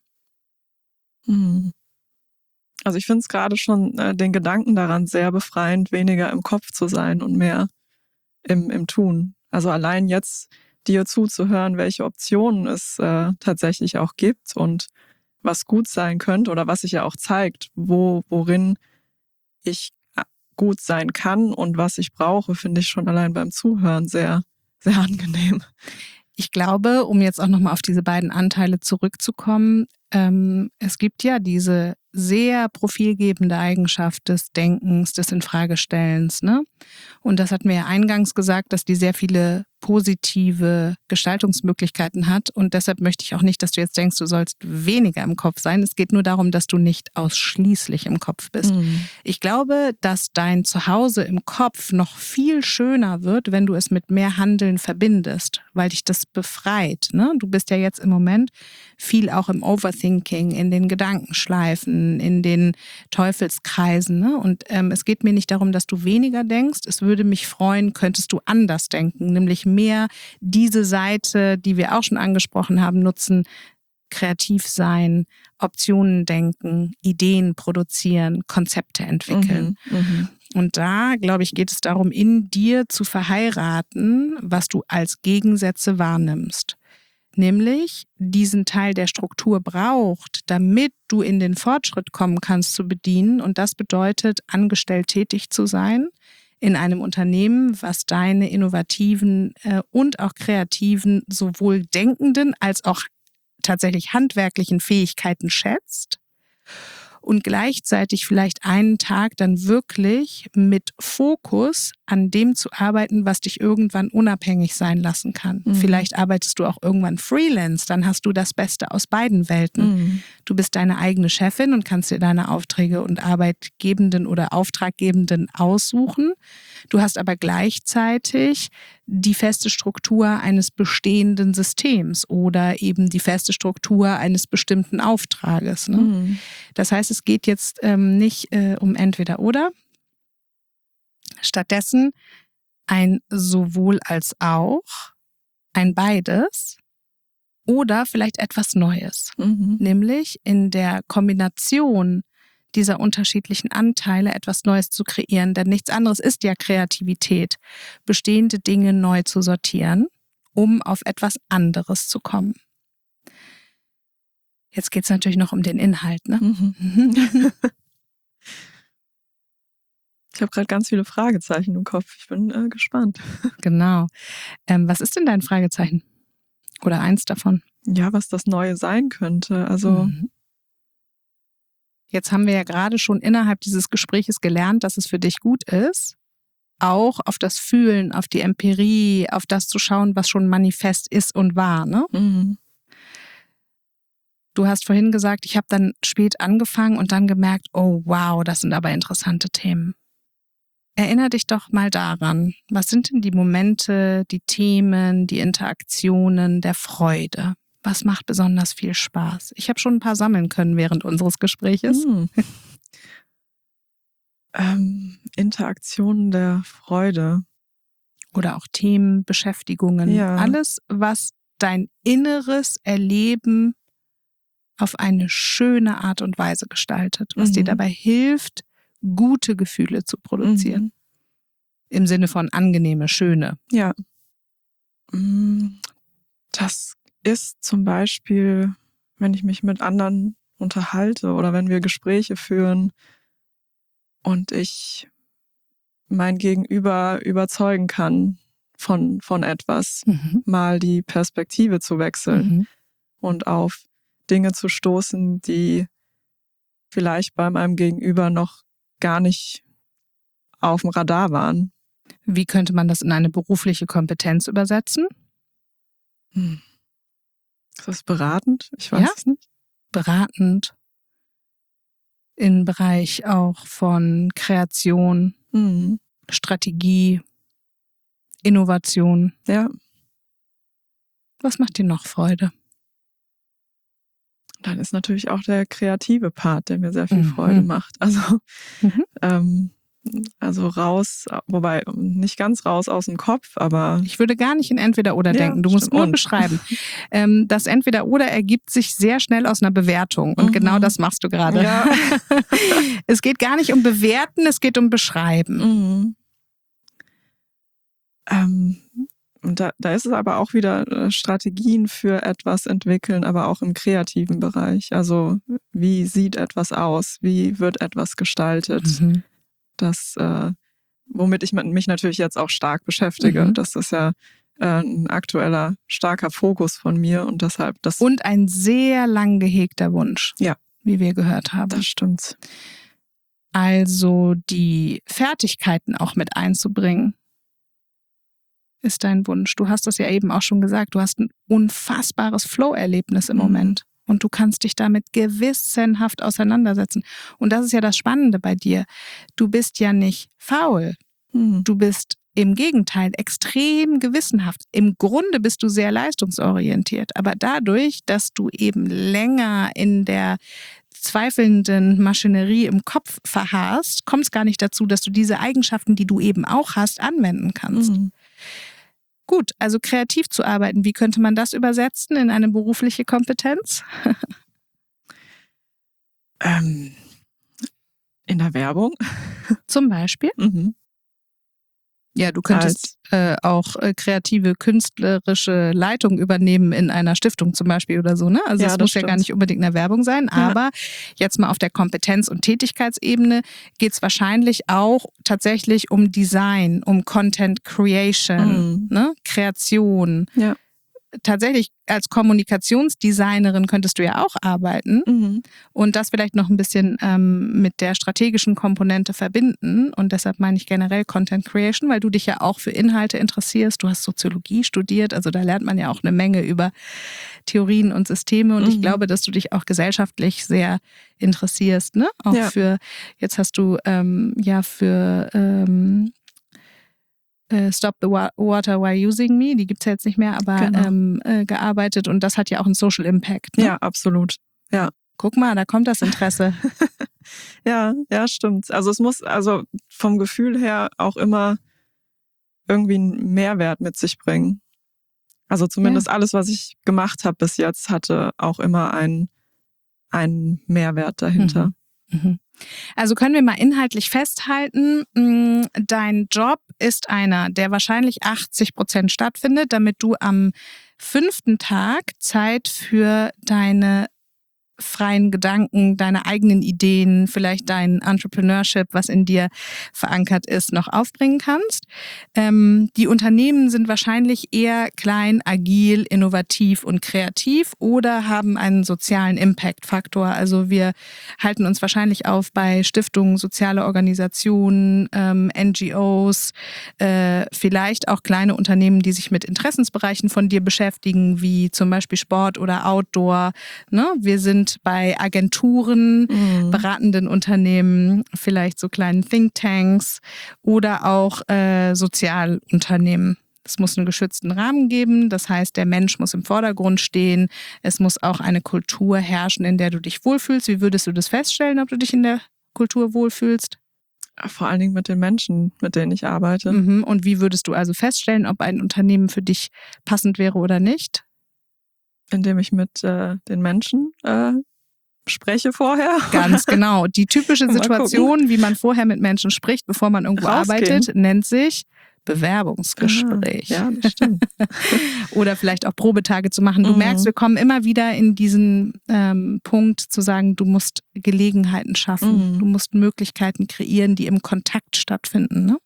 Speaker 3: Mhm. Also ich finde es gerade schon äh, den Gedanken daran sehr befreiend, weniger im Kopf zu sein und mehr im, im Tun. Also allein jetzt dir zuzuhören, welche Optionen es äh, tatsächlich auch gibt und was gut sein könnte oder was sich ja auch zeigt, wo, worin ich gut sein kann und was ich brauche, finde ich schon allein beim Zuhören sehr, sehr angenehm.
Speaker 2: Ich glaube, um jetzt auch nochmal auf diese beiden Anteile zurückzukommen, ähm, es gibt ja diese sehr profilgebende Eigenschaft des Denkens, des Infragestellens, ne? Und das hatten wir ja eingangs gesagt, dass die sehr viele positive Gestaltungsmöglichkeiten hat. Und deshalb möchte ich auch nicht, dass du jetzt denkst, du sollst weniger im Kopf sein. Es geht nur darum, dass du nicht ausschließlich im Kopf bist.
Speaker 3: Mhm.
Speaker 2: Ich glaube, dass dein Zuhause im Kopf noch viel schöner wird, wenn du es mit mehr Handeln verbindest, weil dich das befreit. Ne? Du bist ja jetzt im Moment viel auch im Overthinking, in den Gedankenschleifen, in den Teufelskreisen. Ne? Und ähm, es geht mir nicht darum, dass du weniger denkst. Es würde mich freuen, könntest du anders denken, nämlich mehr diese Seite, die wir auch schon angesprochen haben, nutzen, kreativ sein, Optionen denken, Ideen produzieren, Konzepte entwickeln.
Speaker 3: Mhm. Mhm.
Speaker 2: Und da, glaube ich, geht es darum, in dir zu verheiraten, was du als Gegensätze wahrnimmst. Nämlich diesen Teil der Struktur braucht, damit du in den Fortschritt kommen kannst, zu bedienen. Und das bedeutet, angestellt tätig zu sein in einem Unternehmen, was deine innovativen äh, und auch kreativen, sowohl denkenden als auch tatsächlich handwerklichen Fähigkeiten schätzt und gleichzeitig vielleicht einen Tag dann wirklich mit Fokus an dem zu arbeiten, was dich irgendwann unabhängig sein lassen kann. Mhm. Vielleicht arbeitest du auch irgendwann Freelance, dann hast du das Beste aus beiden Welten. Mhm. Du bist deine eigene Chefin und kannst dir deine Aufträge und Arbeitgebenden oder Auftraggebenden aussuchen. Du hast aber gleichzeitig die feste Struktur eines bestehenden Systems oder eben die feste Struktur eines bestimmten Auftrages. Ne? Mhm. Das heißt, es geht jetzt ähm, nicht äh, um entweder oder. Stattdessen ein sowohl als auch, ein beides oder vielleicht etwas Neues. Mhm. Nämlich in der Kombination dieser unterschiedlichen Anteile etwas Neues zu kreieren. Denn nichts anderes ist ja Kreativität, bestehende Dinge neu zu sortieren, um auf etwas anderes zu kommen. Jetzt geht es natürlich noch um den Inhalt, ne? Mhm.
Speaker 3: Ich habe gerade ganz viele Fragezeichen im Kopf. Ich bin äh, gespannt.
Speaker 2: Genau. Ähm, was ist denn dein Fragezeichen? Oder eins davon?
Speaker 3: Ja, was das Neue sein könnte. Also
Speaker 2: mhm. Jetzt haben wir ja gerade schon innerhalb dieses Gespräches gelernt, dass es für dich gut ist, auch auf das Fühlen, auf die Empirie, auf das zu schauen, was schon manifest ist und war, ne? Mhm. Du hast vorhin gesagt, ich habe dann spät angefangen und dann gemerkt, oh wow, das sind aber interessante Themen. Erinnere dich doch mal daran, was sind denn die Momente, die Themen, die Interaktionen der Freude? Was macht besonders viel Spaß? Ich habe schon ein paar sammeln können während unseres Gespräches. Hm.
Speaker 3: ähm, Interaktionen der Freude.
Speaker 2: Oder auch Themen, Beschäftigungen. Ja. Alles, was dein inneres Erleben auf eine schöne Art und Weise gestaltet, was mhm. dir dabei hilft, gute Gefühle zu produzieren. Mhm. Im Sinne von angenehme, schöne.
Speaker 3: Ja. Das ist zum Beispiel, wenn ich mich mit anderen unterhalte oder wenn wir Gespräche führen und ich mein Gegenüber überzeugen kann von, von etwas, mhm. mal die Perspektive zu wechseln mhm. und auf Dinge zu stoßen, die vielleicht bei meinem Gegenüber noch gar nicht auf dem Radar waren.
Speaker 2: Wie könnte man das in eine berufliche Kompetenz übersetzen?
Speaker 3: Hm. Ist das beratend? Ich weiß
Speaker 2: ja?
Speaker 3: es nicht.
Speaker 2: Beratend. Im Bereich auch von Kreation, mhm. Strategie, Innovation.
Speaker 3: Ja.
Speaker 2: Was macht dir noch Freude?
Speaker 3: Dann ist natürlich auch der kreative Part, der mir sehr viel mhm. Freude macht. Also, mhm. ähm, also raus, wobei nicht ganz raus aus dem Kopf, aber...
Speaker 2: Ich würde gar nicht in Entweder-Oder ja, denken. Du musst nur und. beschreiben. ähm, das Entweder-Oder ergibt sich sehr schnell aus einer Bewertung. Und mhm. genau das machst du gerade.
Speaker 3: Ja.
Speaker 2: Es geht gar nicht um Bewerten, es geht um Beschreiben.
Speaker 3: Mhm. Ähm... Und da, da ist es aber auch wieder Strategien für etwas entwickeln, aber auch im kreativen Bereich. Also wie sieht etwas aus? Wie wird etwas gestaltet? Mhm. Das, äh, womit ich mich natürlich jetzt auch stark beschäftige. Mhm. Das ist ja äh, ein aktueller, starker Fokus von mir und deshalb das.
Speaker 2: Und ein sehr lang gehegter Wunsch.
Speaker 3: Ja.
Speaker 2: Wie wir gehört haben.
Speaker 3: Das stimmt.
Speaker 2: Also die Fertigkeiten auch mit einzubringen. Ist dein Wunsch. Du hast das ja eben auch schon gesagt. Du hast ein unfassbares Flow-Erlebnis im mhm. Moment. Und du kannst dich damit gewissenhaft auseinandersetzen. Und das ist ja das Spannende bei dir. Du bist ja nicht faul. Mhm. Du bist im Gegenteil extrem gewissenhaft. Im Grunde bist du sehr leistungsorientiert. Aber dadurch, dass du eben länger in der zweifelnden Maschinerie im Kopf verharrst, kommt es gar nicht dazu, dass du diese Eigenschaften, die du eben auch hast, anwenden kannst. Mhm. Gut, also kreativ zu arbeiten, wie könnte man das übersetzen in eine berufliche Kompetenz?
Speaker 3: ähm, in der Werbung.
Speaker 2: Zum Beispiel? Mhm. Ja, du könntest äh, auch äh, kreative, künstlerische Leitung übernehmen in einer Stiftung zum Beispiel oder so, ne? Also es ja, muss stimmt. ja gar nicht unbedingt eine Werbung sein, ja. aber jetzt mal auf der Kompetenz- und Tätigkeitsebene geht es wahrscheinlich auch tatsächlich um Design, um Content Creation, mhm. ne? Kreation.
Speaker 3: Ja.
Speaker 2: tatsächlich als Kommunikationsdesignerin könntest du ja auch arbeiten
Speaker 3: Mhm.
Speaker 2: und das vielleicht noch ein bisschen ähm, mit der strategischen Komponente verbinden. Und deshalb meine ich generell Content Creation, weil du dich ja auch für Inhalte interessierst. Du hast Soziologie studiert, also da lernt man ja auch eine Menge über Theorien und Systeme. Und
Speaker 3: Mhm.
Speaker 2: ich glaube, dass du dich auch gesellschaftlich sehr interessierst, ne? Auch
Speaker 3: Ja.
Speaker 2: für, jetzt hast du ähm, ja für ähm, äh, Stop the Wa- Water While Using Me, die gibt es ja jetzt nicht mehr, aber
Speaker 3: Genau.
Speaker 2: ähm, äh, gearbeitet und das hat ja auch einen Social Impact. Ne?
Speaker 3: Ja, absolut. Ja.
Speaker 2: Guck mal, da kommt das Interesse.
Speaker 3: Ja, ja, stimmt. Also es muss also vom Gefühl her auch immer irgendwie einen Mehrwert mit sich bringen. Also zumindest alles, was ich gemacht habe bis jetzt, hatte auch immer einen, einen Mehrwert dahinter.
Speaker 2: Mhm. Mhm. Also können wir mal inhaltlich festhalten, mh, dein Job ist einer, der wahrscheinlich achtzig Prozent stattfindet, damit du am fünften Tag Zeit für deine freien Gedanken, deine eigenen Ideen, vielleicht dein Entrepreneurship, was in dir verankert ist, noch aufbringen kannst. Ähm, die Unternehmen sind wahrscheinlich eher klein, agil, innovativ und kreativ oder haben einen sozialen Impact-Faktor. Also wir halten uns wahrscheinlich auf bei Stiftungen, soziale Organisationen, ähm, N G Os, äh, vielleicht auch kleine Unternehmen, die sich mit Interessensbereichen von dir beschäftigen, wie zum Beispiel Sport oder Outdoor. Ne? Wir sind bei Agenturen,
Speaker 3: Mhm.
Speaker 2: beratenden Unternehmen, vielleicht so kleinen Thinktanks oder auch äh, Sozialunternehmen. Es muss einen geschützten Rahmen geben, das heißt, der Mensch muss im Vordergrund stehen. Es muss auch eine Kultur herrschen, in der du dich wohlfühlst. Wie würdest du das feststellen, ob du dich in der Kultur wohlfühlst?
Speaker 3: Vor allen Dingen mit den Menschen, mit denen ich arbeite.
Speaker 2: Mhm. Und wie würdest du also feststellen, ob ein Unternehmen für dich passend wäre oder nicht?
Speaker 3: Indem ich mit äh, den Menschen äh, spreche vorher.
Speaker 2: Ganz genau. Die typische
Speaker 3: Mal
Speaker 2: Situation, wie man vorher mit Menschen spricht, bevor man irgendwo
Speaker 3: Rausgehen.
Speaker 2: arbeitet, nennt sich Bewerbungsgespräch.
Speaker 3: Ah, ja, das stimmt.
Speaker 2: Oder vielleicht auch Probetage zu machen. Du
Speaker 3: Mhm.
Speaker 2: merkst, wir kommen immer wieder in diesen ähm, Punkt zu sagen, du musst Gelegenheiten schaffen.
Speaker 3: Mhm.
Speaker 2: Du musst Möglichkeiten kreieren, die im Kontakt stattfinden. Ne?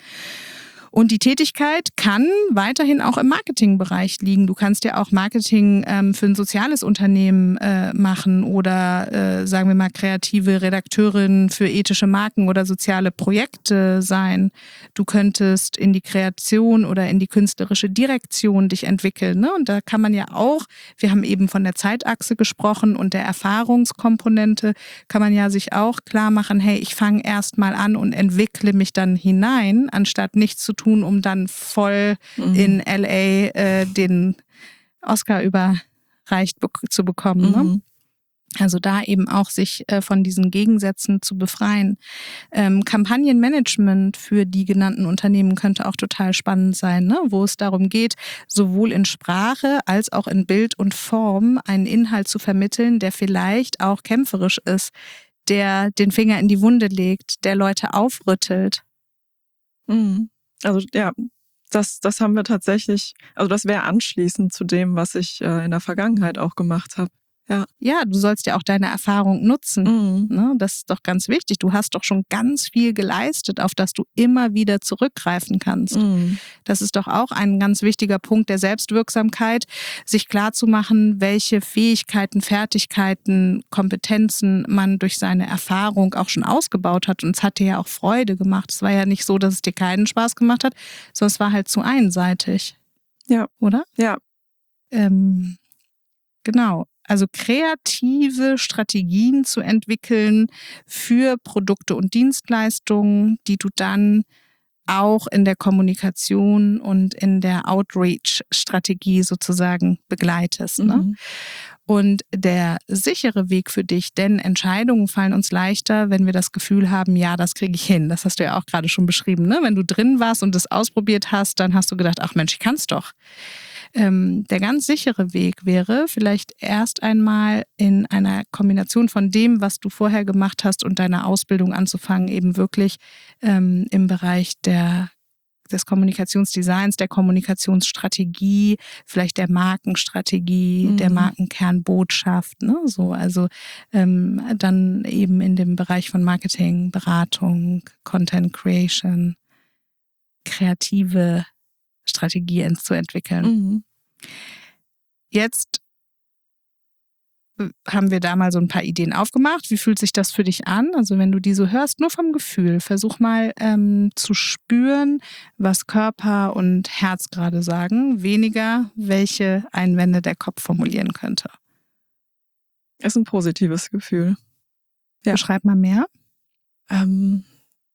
Speaker 2: Und die Tätigkeit kann weiterhin auch im Marketingbereich liegen. Du kannst ja auch Marketing ähm, für ein soziales Unternehmen äh, machen oder äh, sagen wir mal kreative Redakteurin für ethische Marken oder soziale Projekte sein. Du könntest in die Kreation oder in die künstlerische Direktion dich entwickeln. Ne? Und da kann man ja auch, wir haben eben von der Zeitachse gesprochen und der Erfahrungskomponente, kann man ja sich auch klar machen, hey, ich fange erst mal an und entwickle mich dann hinein, anstatt nichts zu tun, um dann voll
Speaker 3: Mhm.
Speaker 2: in L A äh, den Oscar überreicht be- zu bekommen. Ne?
Speaker 3: Mhm.
Speaker 2: Also da eben auch sich äh, von diesen Gegensätzen zu befreien. Ähm, Kampagnenmanagement für die genannten Unternehmen könnte auch total spannend sein, ne? Wo es darum geht, sowohl in Sprache als auch in Bild und Form einen Inhalt zu vermitteln, der vielleicht auch kämpferisch ist, der den Finger in die Wunde legt, der Leute aufrüttelt.
Speaker 3: Mhm. Also ja, das, das haben wir tatsächlich, also das wäre anschließend zu dem, was ich äh, in der Vergangenheit auch gemacht habe. Ja.
Speaker 2: Ja, du sollst ja auch deine Erfahrung nutzen.
Speaker 3: Mhm.
Speaker 2: Ne? Das ist doch ganz wichtig. Du hast doch schon ganz viel geleistet, auf das du immer wieder zurückgreifen kannst.
Speaker 3: Mhm.
Speaker 2: Das ist doch auch ein ganz wichtiger Punkt der Selbstwirksamkeit, sich klarzumachen, welche Fähigkeiten, Fertigkeiten, Kompetenzen man durch seine Erfahrung auch schon ausgebaut hat. Und es hat dir ja auch Freude gemacht. Es war ja nicht so, dass es dir keinen Spaß gemacht hat, sondern es war halt zu einseitig.
Speaker 3: Ja.
Speaker 2: Oder?
Speaker 3: Ja.
Speaker 2: Ähm, genau. Also kreative Strategien zu entwickeln für Produkte und Dienstleistungen, die du dann auch in der Kommunikation und in der Outreach-Strategie sozusagen begleitest. Ne?
Speaker 3: Mhm.
Speaker 2: Und der sichere Weg für dich, denn Entscheidungen fallen uns leichter, wenn wir das Gefühl haben, ja, das kriege ich hin. Das hast du ja auch gerade schon beschrieben. Ne? Wenn du drin warst und es ausprobiert hast, dann hast du gedacht, ach Mensch, ich kann es doch. Ähm, der ganz sichere Weg wäre, vielleicht erst einmal in einer Kombination von dem, was du vorher gemacht hast und deiner Ausbildung anzufangen, eben wirklich ähm, im Bereich der des Kommunikationsdesigns, der Kommunikationsstrategie, vielleicht der Markenstrategie,
Speaker 3: Mhm.
Speaker 2: der Markenkernbotschaft, ne? So, also ähm, dann eben in dem Bereich von Marketing, Beratung, Content Creation, kreative Strategie zu entwickeln.
Speaker 3: Mhm.
Speaker 2: jetzt haben wir da mal so ein paar Ideen aufgemacht. Wie fühlt sich das für dich an? Also wenn du die so hörst, nur vom Gefühl, versuch mal ähm, zu spüren, was Körper und Herz gerade sagen, weniger, welche Einwände der Kopf formulieren könnte.
Speaker 3: Ist ein positives Gefühl.
Speaker 2: Ja. Beschreib mal mehr.
Speaker 3: Ähm,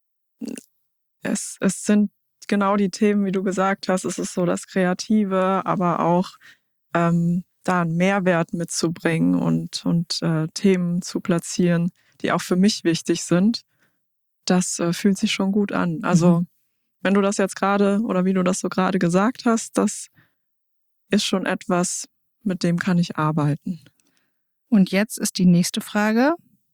Speaker 3: es, es sind genau die Themen, wie du gesagt hast. Es ist so das Kreative, aber auch ähm, da einen Mehrwert mitzubringen und, und äh, Themen zu platzieren, die auch für mich wichtig sind. Das äh, fühlt sich schon gut an. Also mhm. wenn du das jetzt gerade oder wie du das so gerade gesagt hast, das ist schon etwas, mit dem kann ich arbeiten.
Speaker 2: Und jetzt ist die nächste Frage,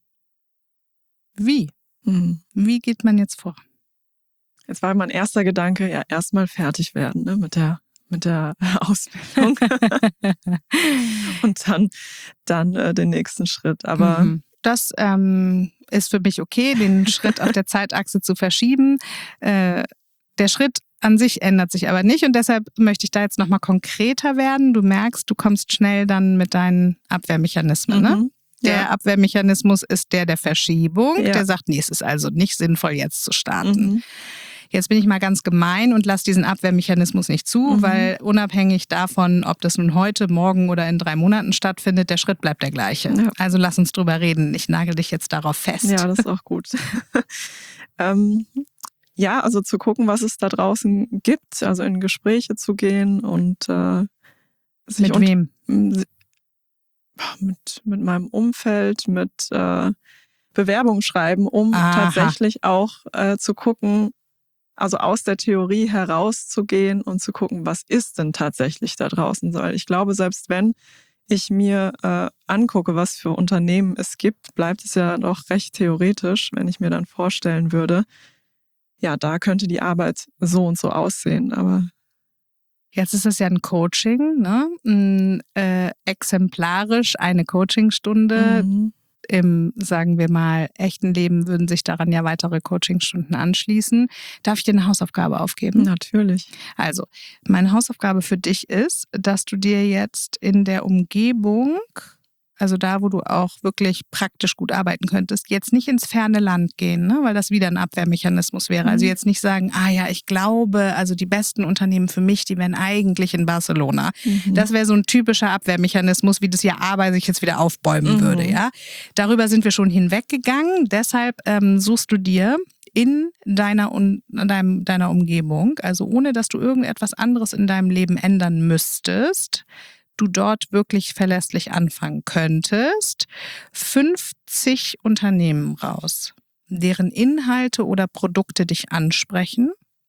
Speaker 2: wie? Mhm. Wie geht man jetzt vor?
Speaker 3: Jetzt war mein erster Gedanke, ja, erstmal fertig werden, ne, mit der mit der Ausbildung und dann, dann äh, den nächsten Schritt. Aber
Speaker 2: mhm. das ähm, ist für mich okay, den Schritt auf der Zeitachse zu verschieben. Äh, der Schritt an sich ändert sich aber nicht und deshalb möchte ich da jetzt nochmal konkreter werden. Du merkst, du kommst schnell dann mit deinen Abwehrmechanismen, mhm. ne? Der ja. Abwehrmechanismus ist der der Verschiebung. Ja. Der sagt, nee, es ist also nicht sinnvoll, jetzt zu starten. Mhm. Jetzt bin ich mal ganz gemein und lasse diesen Abwehrmechanismus nicht zu, mhm. weil unabhängig davon, ob das nun heute, morgen oder in drei Monaten stattfindet, der Schritt bleibt der gleiche. Ja. Also lass uns drüber reden. Ich nagel dich jetzt darauf fest.
Speaker 3: Ja, das ist auch gut. ähm, ja, also zu gucken, was es da draußen gibt, also in Gespräche zu gehen und äh, sich
Speaker 2: mit wem?
Speaker 3: Und, mit, mit meinem Umfeld, mit äh, Bewerbungen schreiben, um Aha. tatsächlich auch äh, zu gucken, also aus der Theorie herauszugehen und zu gucken, was ist denn tatsächlich da draußen. Weil ich glaube, selbst wenn ich mir äh, angucke, was für Unternehmen es gibt, bleibt es ja doch recht theoretisch, wenn ich mir dann vorstellen würde, ja, da könnte die Arbeit so und so aussehen. Aber
Speaker 2: jetzt ist es ja ein Coaching, ne? Ein, äh, exemplarisch eine Coachingstunde. Mhm. Im, sagen wir mal, echten Leben würden sich daran ja weitere Coachingstunden anschließen. Darf ich dir eine Hausaufgabe aufgeben?
Speaker 3: Natürlich.
Speaker 2: Also, meine Hausaufgabe für dich ist, dass du dir jetzt in der Umgebung, also da, wo du auch wirklich praktisch gut arbeiten könntest, jetzt nicht ins ferne Land gehen, ne? Weil das wieder ein Abwehrmechanismus wäre. Mhm. Also jetzt nicht sagen, ah ja, ich glaube, also die besten Unternehmen für mich, die wären eigentlich in Barcelona. Mhm. Das wäre so ein typischer Abwehrmechanismus, wie das ja aber sich jetzt wieder aufbäumen mhm. würde. Ja? Darüber sind wir schon hinweggegangen. Deshalb ähm, suchst du dir in deiner, in deinem, deiner Umgebung, also ohne dass du irgendetwas anderes in deinem Leben ändern müsstest, du dort wirklich verlässlich anfangen könntest, fünfzig Unternehmen raus, deren Inhalte oder Produkte dich ansprechen,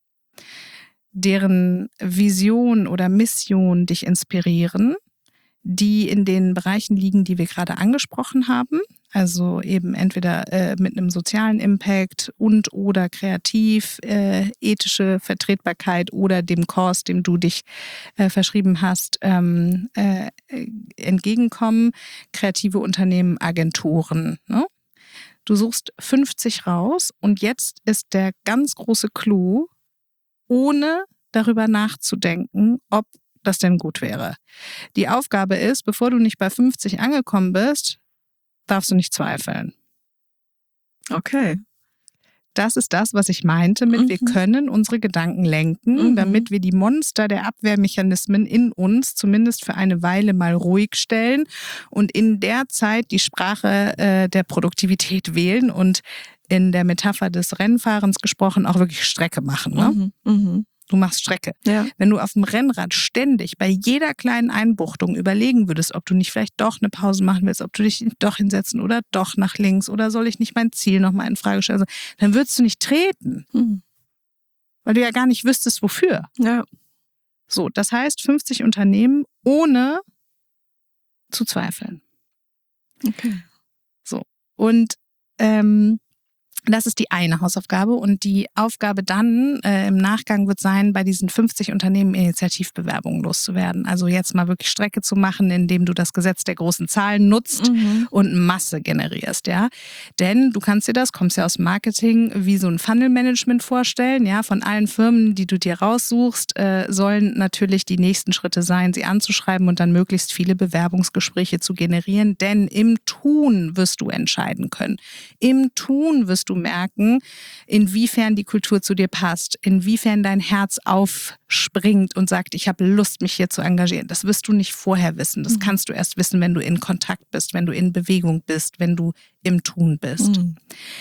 Speaker 2: deren Vision oder Mission dich inspirieren, die in den Bereichen liegen, die wir gerade angesprochen haben, also eben entweder äh, mit einem sozialen Impact und oder kreativ, äh, ethische Vertretbarkeit oder dem Kurs, dem du dich äh, verschrieben hast, ähm, äh, entgegenkommen, kreative Unternehmen, Agenturen, ne? Du suchst fünfzig raus und jetzt ist der ganz große Clou, ohne darüber nachzudenken, ob das denn gut wäre. Die Aufgabe ist, bevor du nicht bei fünfzig angekommen bist, darfst du nicht zweifeln.
Speaker 3: Okay.
Speaker 2: Das ist das, was ich meinte mit, mhm. wir können unsere Gedanken lenken, mhm. damit wir die Monster der Abwehrmechanismen in uns zumindest für eine Weile mal ruhig stellen und in der Zeit die Sprache äh, der Produktivität wählen und in der Metapher des Rennfahrens gesprochen auch wirklich Strecke machen. Ne?
Speaker 3: Mhm. Mhm.
Speaker 2: Du machst Strecke.
Speaker 3: Ja.
Speaker 2: Wenn du auf dem Rennrad ständig bei jeder kleinen Einbuchtung überlegen würdest, ob du nicht vielleicht doch eine Pause machen willst, ob du dich doch hinsetzen oder doch nach links oder soll ich nicht mein Ziel nochmal in Frage stellen, dann würdest du nicht treten.
Speaker 3: Mhm.
Speaker 2: Weil du ja gar nicht wüsstest, wofür.
Speaker 3: Ja.
Speaker 2: So, das heißt fünfzig Unternehmen ohne zu zweifeln.
Speaker 3: Okay.
Speaker 2: So. Und ähm, Das ist die eine Hausaufgabe und die Aufgabe dann äh, im Nachgang wird sein, bei diesen fünfzig Unternehmen Initiativbewerbungen loszuwerden. Also jetzt mal wirklich Strecke zu machen, indem du das Gesetz der großen Zahlen nutzt mhm. und Masse generierst, ja. Denn du kannst dir das, kommst ja aus Marketing, wie so ein Funnel-Management vorstellen, ja. Von allen Firmen, die du dir raussuchst, äh, sollen natürlich die nächsten Schritte sein, sie anzuschreiben und dann möglichst viele Bewerbungsgespräche zu generieren. Denn im Tun wirst du entscheiden können. Im Tun wirst du merken, inwiefern die Kultur zu dir passt, inwiefern dein Herz aufspringt und sagt, ich habe Lust, mich hier zu engagieren. Das wirst du nicht vorher wissen. Das mhm. kannst du erst wissen, wenn du in Kontakt bist, wenn du in Bewegung bist, wenn du im Tun bist. Mhm.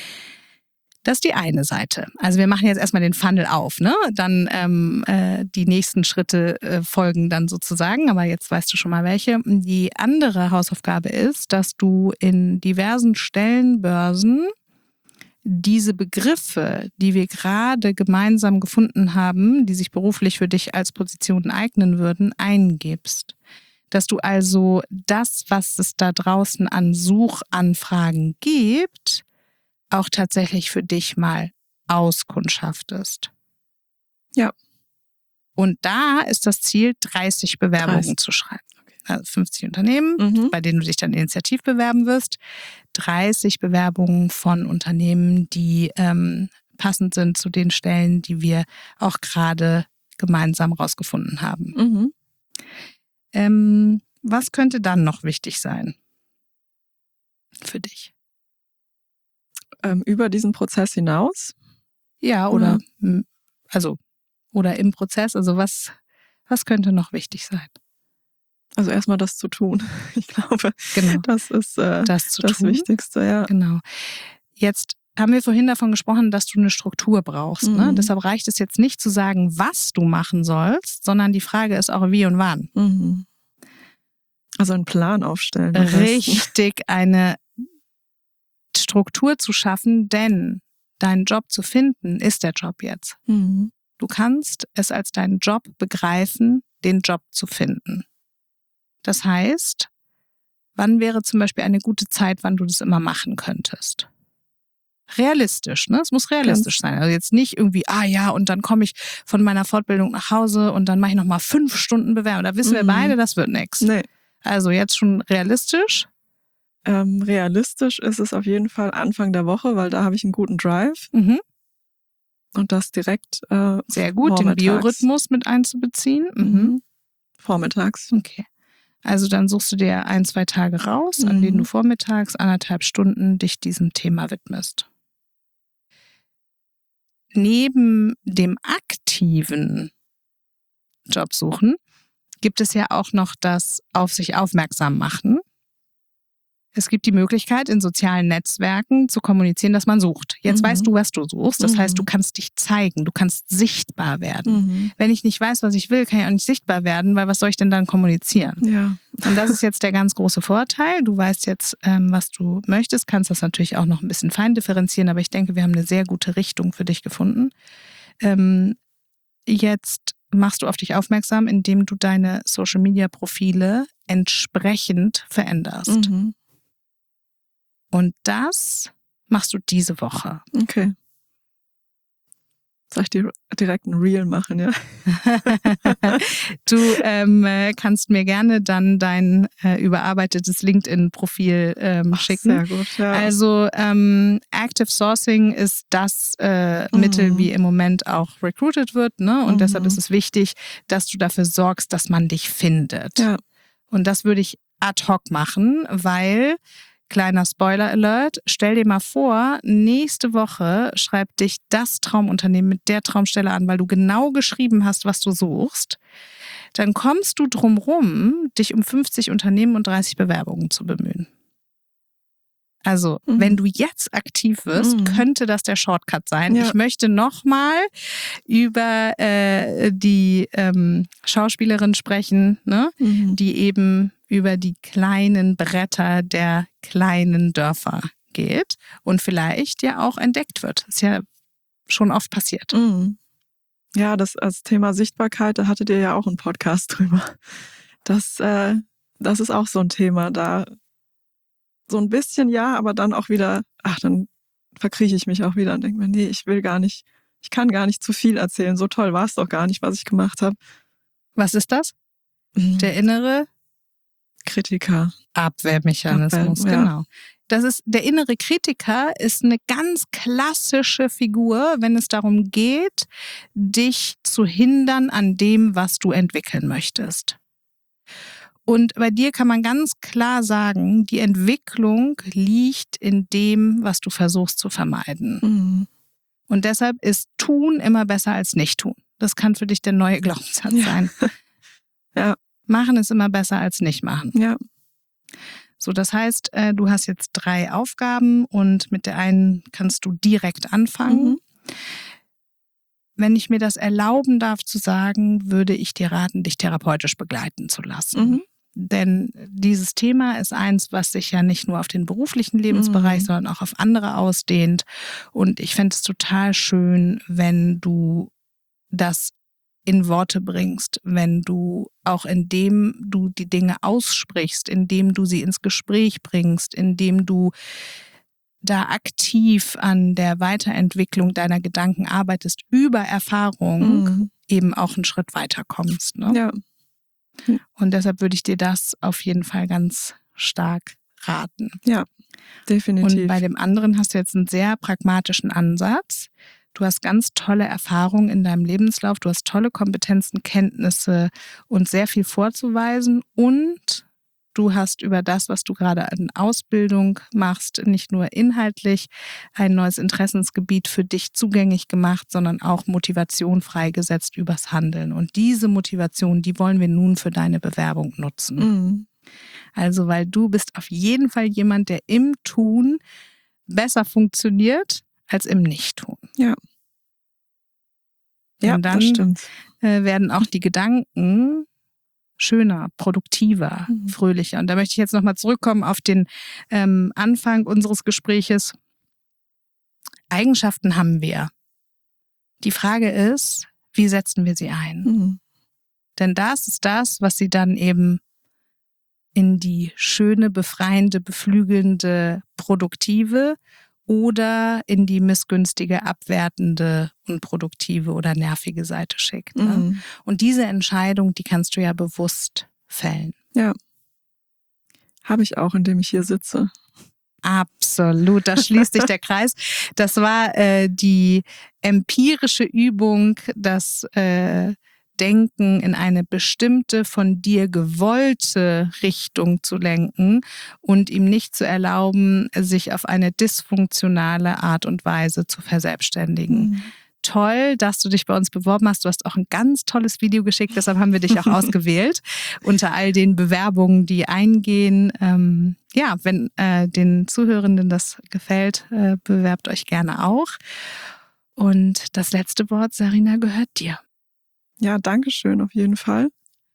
Speaker 2: Das ist die eine Seite. Also wir machen jetzt erstmal den Funnel auf, ne? Dann ähm, äh, die nächsten Schritte äh, folgen dann sozusagen, aber jetzt weißt du schon mal welche. Die andere Hausaufgabe ist, dass du in diversen Stellenbörsen diese Begriffe, die wir gerade gemeinsam gefunden haben, die sich beruflich für dich als Position eignen würden, eingibst. Dass du also das, was es da draußen an Suchanfragen gibt, auch tatsächlich für dich mal auskundschaftest.
Speaker 3: Ja.
Speaker 2: Und da ist das Ziel, dreißig Bewerbungen dreißig zu schreiben. Also fünfzig Unternehmen, mhm. bei denen du dich dann initiativ bewerben wirst. dreißig Bewerbungen von Unternehmen, die ähm, passend sind zu den Stellen, die wir auch gerade gemeinsam rausgefunden haben. Mhm. Ähm, was könnte dann noch wichtig sein für dich?
Speaker 3: Ähm, über diesen Prozess hinaus?
Speaker 2: Ja, oder, oder also oder im Prozess. Also was, was könnte noch wichtig sein?
Speaker 3: Also erstmal das zu tun. Ich glaube,
Speaker 2: genau.
Speaker 3: das ist äh,
Speaker 2: das, zu
Speaker 3: das
Speaker 2: tun.
Speaker 3: Wichtigste. Ja.
Speaker 2: Genau. Jetzt haben wir vorhin davon gesprochen, dass du eine Struktur brauchst. Mhm. Ne? Deshalb reicht es jetzt nicht zu sagen, was du machen sollst, sondern die Frage ist auch, wie und wann.
Speaker 3: Mhm. Also einen Plan aufstellen.
Speaker 2: Richtig, eine Struktur zu schaffen, denn deinen Job zu finden, ist der Job jetzt. Mhm. Du kannst es als deinen Job begreifen, den Job zu finden. Das heißt, wann wäre zum Beispiel eine gute Zeit, wann du das immer machen könntest? Realistisch, ne? Es muss realistisch sein. Also jetzt nicht irgendwie, ah ja, und dann komme ich von meiner Fortbildung nach Hause und dann mache ich nochmal fünf Stunden Bewerbung. Da wissen mhm. wir beide, das wird nichts.
Speaker 3: Nee.
Speaker 2: Also jetzt schon realistisch?
Speaker 3: Ähm, realistisch ist es auf jeden Fall Anfang der Woche, weil da habe ich einen guten Drive.
Speaker 2: Mhm.
Speaker 3: Und das direkt äh,
Speaker 2: sehr gut, den Biorhythmus mit einzubeziehen. Mhm.
Speaker 3: Mhm. Vormittags.
Speaker 2: Okay. Also dann suchst du dir ein, zwei Tage raus, mhm. an denen du vormittags anderthalb Stunden dich diesem Thema widmest. Neben dem aktiven Jobsuchen gibt es ja auch noch das auf sich aufmerksam machen. Es gibt die Möglichkeit, in sozialen Netzwerken zu kommunizieren, dass man sucht. Jetzt mhm. weißt du, was du suchst. Das mhm. heißt, du kannst dich zeigen, du kannst sichtbar werden. Mhm. Wenn ich nicht weiß, was ich will, kann ich auch nicht sichtbar werden, weil was soll ich denn dann kommunizieren?
Speaker 3: Ja.
Speaker 2: Und das ist jetzt der ganz große Vorteil. Du weißt jetzt, ähm, was du möchtest, kannst das natürlich auch noch ein bisschen fein differenzieren, aber ich denke, wir haben eine sehr gute Richtung für dich gefunden. Ähm, jetzt machst du auf dich aufmerksam, indem du deine Social-Media-Profile entsprechend veränderst.
Speaker 3: Mhm.
Speaker 2: Und das machst du diese Woche.
Speaker 3: Okay. Soll ich dir direkt ein Reel machen, ja?
Speaker 2: Du ähm, kannst mir gerne dann dein äh, überarbeitetes LinkedIn-Profil ähm, Ach, schicken.
Speaker 3: Sehr gut, ja.
Speaker 2: Also ähm, Active Sourcing ist das äh, mhm. Mittel, wie im Moment auch recruited wird, ne? Und mhm. deshalb ist es wichtig, dass du dafür sorgst, dass man dich findet.
Speaker 3: Ja.
Speaker 2: Und das würde ich ad hoc machen, weil kleiner Spoiler-Alert, stell dir mal vor, nächste Woche schreibt dich das Traumunternehmen mit der Traumstelle an, weil du genau geschrieben hast, was du suchst. Dann kommst du drum rum, dich um fünfzig Unternehmen und dreißig Bewerbungen zu bemühen. Also, mhm. wenn du jetzt aktiv wirst, mhm. könnte das der Shortcut sein. Ja. Ich möchte nochmal über äh, die ähm, Schauspielerin sprechen, ne? Mhm. die eben über die kleinen Bretter der kleinen Dörfer geht und vielleicht ja auch entdeckt wird. Das ist ja schon oft passiert.
Speaker 3: Mhm. Ja, das, das Thema Sichtbarkeit, da hattet ihr ja auch einen Podcast drüber. Das, äh, das ist auch so ein Thema, da so ein bisschen ja, aber dann auch wieder, ach, dann verkrieche ich mich auch wieder und denke mir, nee, ich will gar nicht, ich kann gar nicht zu viel erzählen. So toll war es doch gar nicht, was ich gemacht habe.
Speaker 2: Was ist das? Der innere
Speaker 3: Kritiker.
Speaker 2: Abwehrmechanismus,
Speaker 3: Abwehr, ja.
Speaker 2: genau. Das ist, der innere Kritiker ist eine ganz klassische Figur, wenn es darum geht, dich zu hindern an dem, was du entwickeln möchtest. Und bei dir kann man ganz klar sagen, die Entwicklung liegt in dem, was du versuchst zu vermeiden.
Speaker 3: Mhm.
Speaker 2: Und deshalb ist Tun immer besser als nicht tun. Das kann für dich der neue Glaubenssatz
Speaker 3: Ja.
Speaker 2: sein.
Speaker 3: Ja.
Speaker 2: Machen ist immer besser als nicht machen.
Speaker 3: Ja.
Speaker 2: So, das heißt, äh, du hast jetzt drei Aufgaben und mit der einen kannst du direkt anfangen.
Speaker 3: Mhm.
Speaker 2: Wenn ich mir das erlauben darf zu sagen, würde ich dir raten, dich therapeutisch begleiten zu lassen.
Speaker 3: Mhm.
Speaker 2: Denn dieses Thema ist eins, was sich ja nicht nur auf den beruflichen Lebensbereich,
Speaker 3: Mhm.
Speaker 2: sondern auch auf andere ausdehnt. Und ich fände es total schön, wenn du das in Worte bringst, wenn du auch indem du die Dinge aussprichst, indem du sie ins Gespräch bringst, indem du da aktiv an der Weiterentwicklung deiner Gedanken arbeitest, über Erfahrung
Speaker 3: Mhm.
Speaker 2: eben auch einen Schritt weiter kommst. Ne?
Speaker 3: Ja.
Speaker 2: Und deshalb würde ich dir das auf jeden Fall ganz stark raten.
Speaker 3: Ja, definitiv.
Speaker 2: Und bei dem anderen hast du jetzt einen sehr pragmatischen Ansatz. Du hast ganz tolle Erfahrungen in deinem Lebenslauf, du hast tolle Kompetenzen, Kenntnisse und sehr viel vorzuweisen. Und du hast über das, was du gerade an Ausbildung machst, nicht nur inhaltlich ein neues Interessensgebiet für dich zugänglich gemacht, sondern auch Motivation freigesetzt übers Handeln. Und diese Motivation, die wollen wir nun für deine Bewerbung nutzen.
Speaker 3: Mhm.
Speaker 2: Also, weil du bist auf jeden Fall jemand, der im Tun besser funktioniert als im Nichttun.
Speaker 3: Ja. Ja,
Speaker 2: Und dann
Speaker 3: das stimmt.
Speaker 2: äh, werden auch die Gedanken schöner, produktiver,
Speaker 3: Mhm.
Speaker 2: fröhlicher. Und da möchte ich jetzt nochmal zurückkommen auf den ähm, Anfang unseres Gespräches. Eigenschaften haben wir. Die Frage ist, wie setzen wir sie ein?
Speaker 3: Mhm.
Speaker 2: Denn das ist das, was sie dann eben in die schöne, befreiende, beflügelnde, produktive oder in die missgünstige, abwertende, unproduktive oder nervige Seite schickt. Ne?
Speaker 3: Mhm.
Speaker 2: Und diese Entscheidung, die kannst du ja bewusst fällen.
Speaker 3: Ja. Habe ich auch, indem ich hier sitze.
Speaker 2: Absolut, da schließt sich der Kreis. Das war äh, die empirische Übung, das äh, Denken in eine bestimmte, von dir gewollte Richtung zu lenken und ihm nicht zu erlauben, sich auf eine dysfunktionale Art und Weise zu verselbstständigen.
Speaker 3: Mhm.
Speaker 2: Toll, dass du dich bei uns beworben hast. Du hast auch ein ganz tolles Video geschickt, deshalb haben wir dich auch ausgewählt. Unter all den Bewerbungen, die eingehen. Ähm, ja, wenn äh, den Zuhörenden das gefällt, äh, bewerbt euch gerne auch. Und das letzte Wort, Sarina, gehört dir.
Speaker 3: Ja, danke schön auf jeden Fall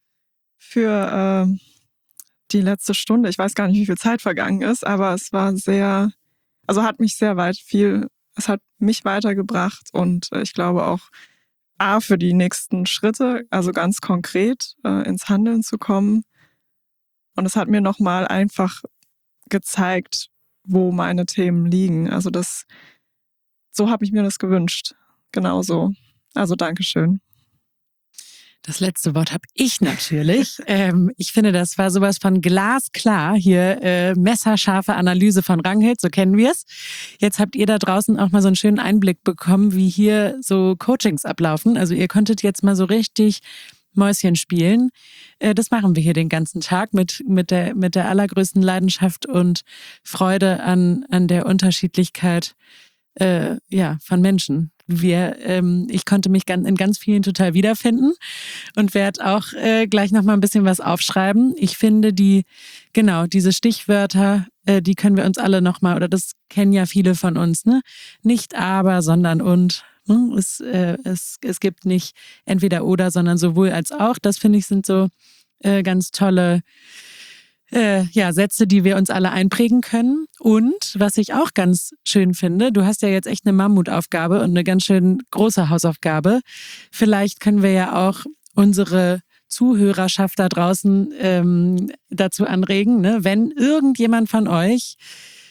Speaker 3: für äh, die letzte Stunde. Ich weiß gar nicht, wie viel Zeit vergangen ist, aber es war sehr, also hat mich sehr weit viel, es hat mich weitergebracht und äh, ich glaube auch A, für die nächsten Schritte, also ganz konkret äh, ins Handeln zu kommen. Und es hat mir nochmal einfach gezeigt, wo meine Themen liegen. Also das, so habe ich mir das gewünscht. Genau so. Also Dankeschön.
Speaker 1: Das letzte Wort habe ich natürlich. ähm, ich finde, das war sowas von glasklar. Hier äh, messerscharfe Analyse von Ranghild, so kennen wir es. Jetzt habt ihr da draußen auch mal so einen schönen Einblick bekommen, wie hier so Coachings ablaufen. Also ihr konntet jetzt mal so richtig Mäuschen spielen. Äh, das machen wir hier den ganzen Tag mit, mit, der, mit der allergrößten Leidenschaft und Freude an, an der Unterschiedlichkeit äh, ja, von Menschen. Wir, ähm, ich konnte mich ganz, in ganz vielen total wiederfinden und werde auch äh, gleich noch mal ein bisschen was aufschreiben. Ich finde die, genau, diese Stichwörter, äh, die können wir uns alle noch mal, oder das kennen ja viele von uns, ne? Nicht aber, sondern und. Ne? Es, äh, es, es gibt nicht entweder oder, sondern sowohl als auch. Das finde ich sind so äh, ganz tolle Äh, ja, Sätze, die wir uns alle einprägen können. Und was ich auch ganz schön finde, du hast ja jetzt echt eine Mammutaufgabe und eine ganz schön große Hausaufgabe. Vielleicht können wir ja auch unsere Zuhörerschaft da draußen ähm, dazu anregen, ne? Wenn irgendjemand von euch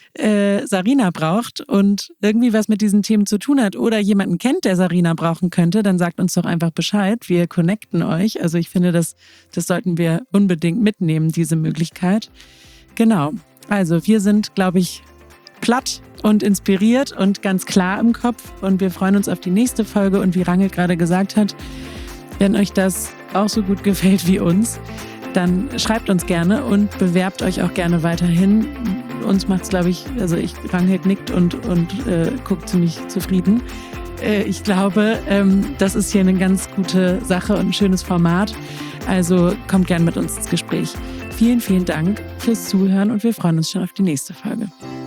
Speaker 1: äh, Sarina braucht und irgendwie was mit diesen Themen zu tun hat oder jemanden kennt, der Sarina brauchen könnte, dann sagt uns doch einfach Bescheid. Wir connecten euch. Also ich finde, das, das sollten wir unbedingt mitnehmen, diese Möglichkeit. Genau. Also wir sind, glaube ich, platt und inspiriert und ganz klar im Kopf und wir freuen uns auf die nächste Folge und wie Rangel gerade gesagt hat, wenn euch das auch so gut gefällt wie uns, dann schreibt uns gerne und bewerbt euch auch gerne weiterhin. Uns macht's, glaube ich, also ich, Rangel nickt und, und äh, guckt ziemlich zufrieden. Äh, ich glaube, ähm, das ist hier eine ganz gute Sache und ein schönes Format. Also kommt gerne mit uns ins Gespräch. Vielen, vielen Dank fürs Zuhören und wir freuen uns schon auf die nächste Folge.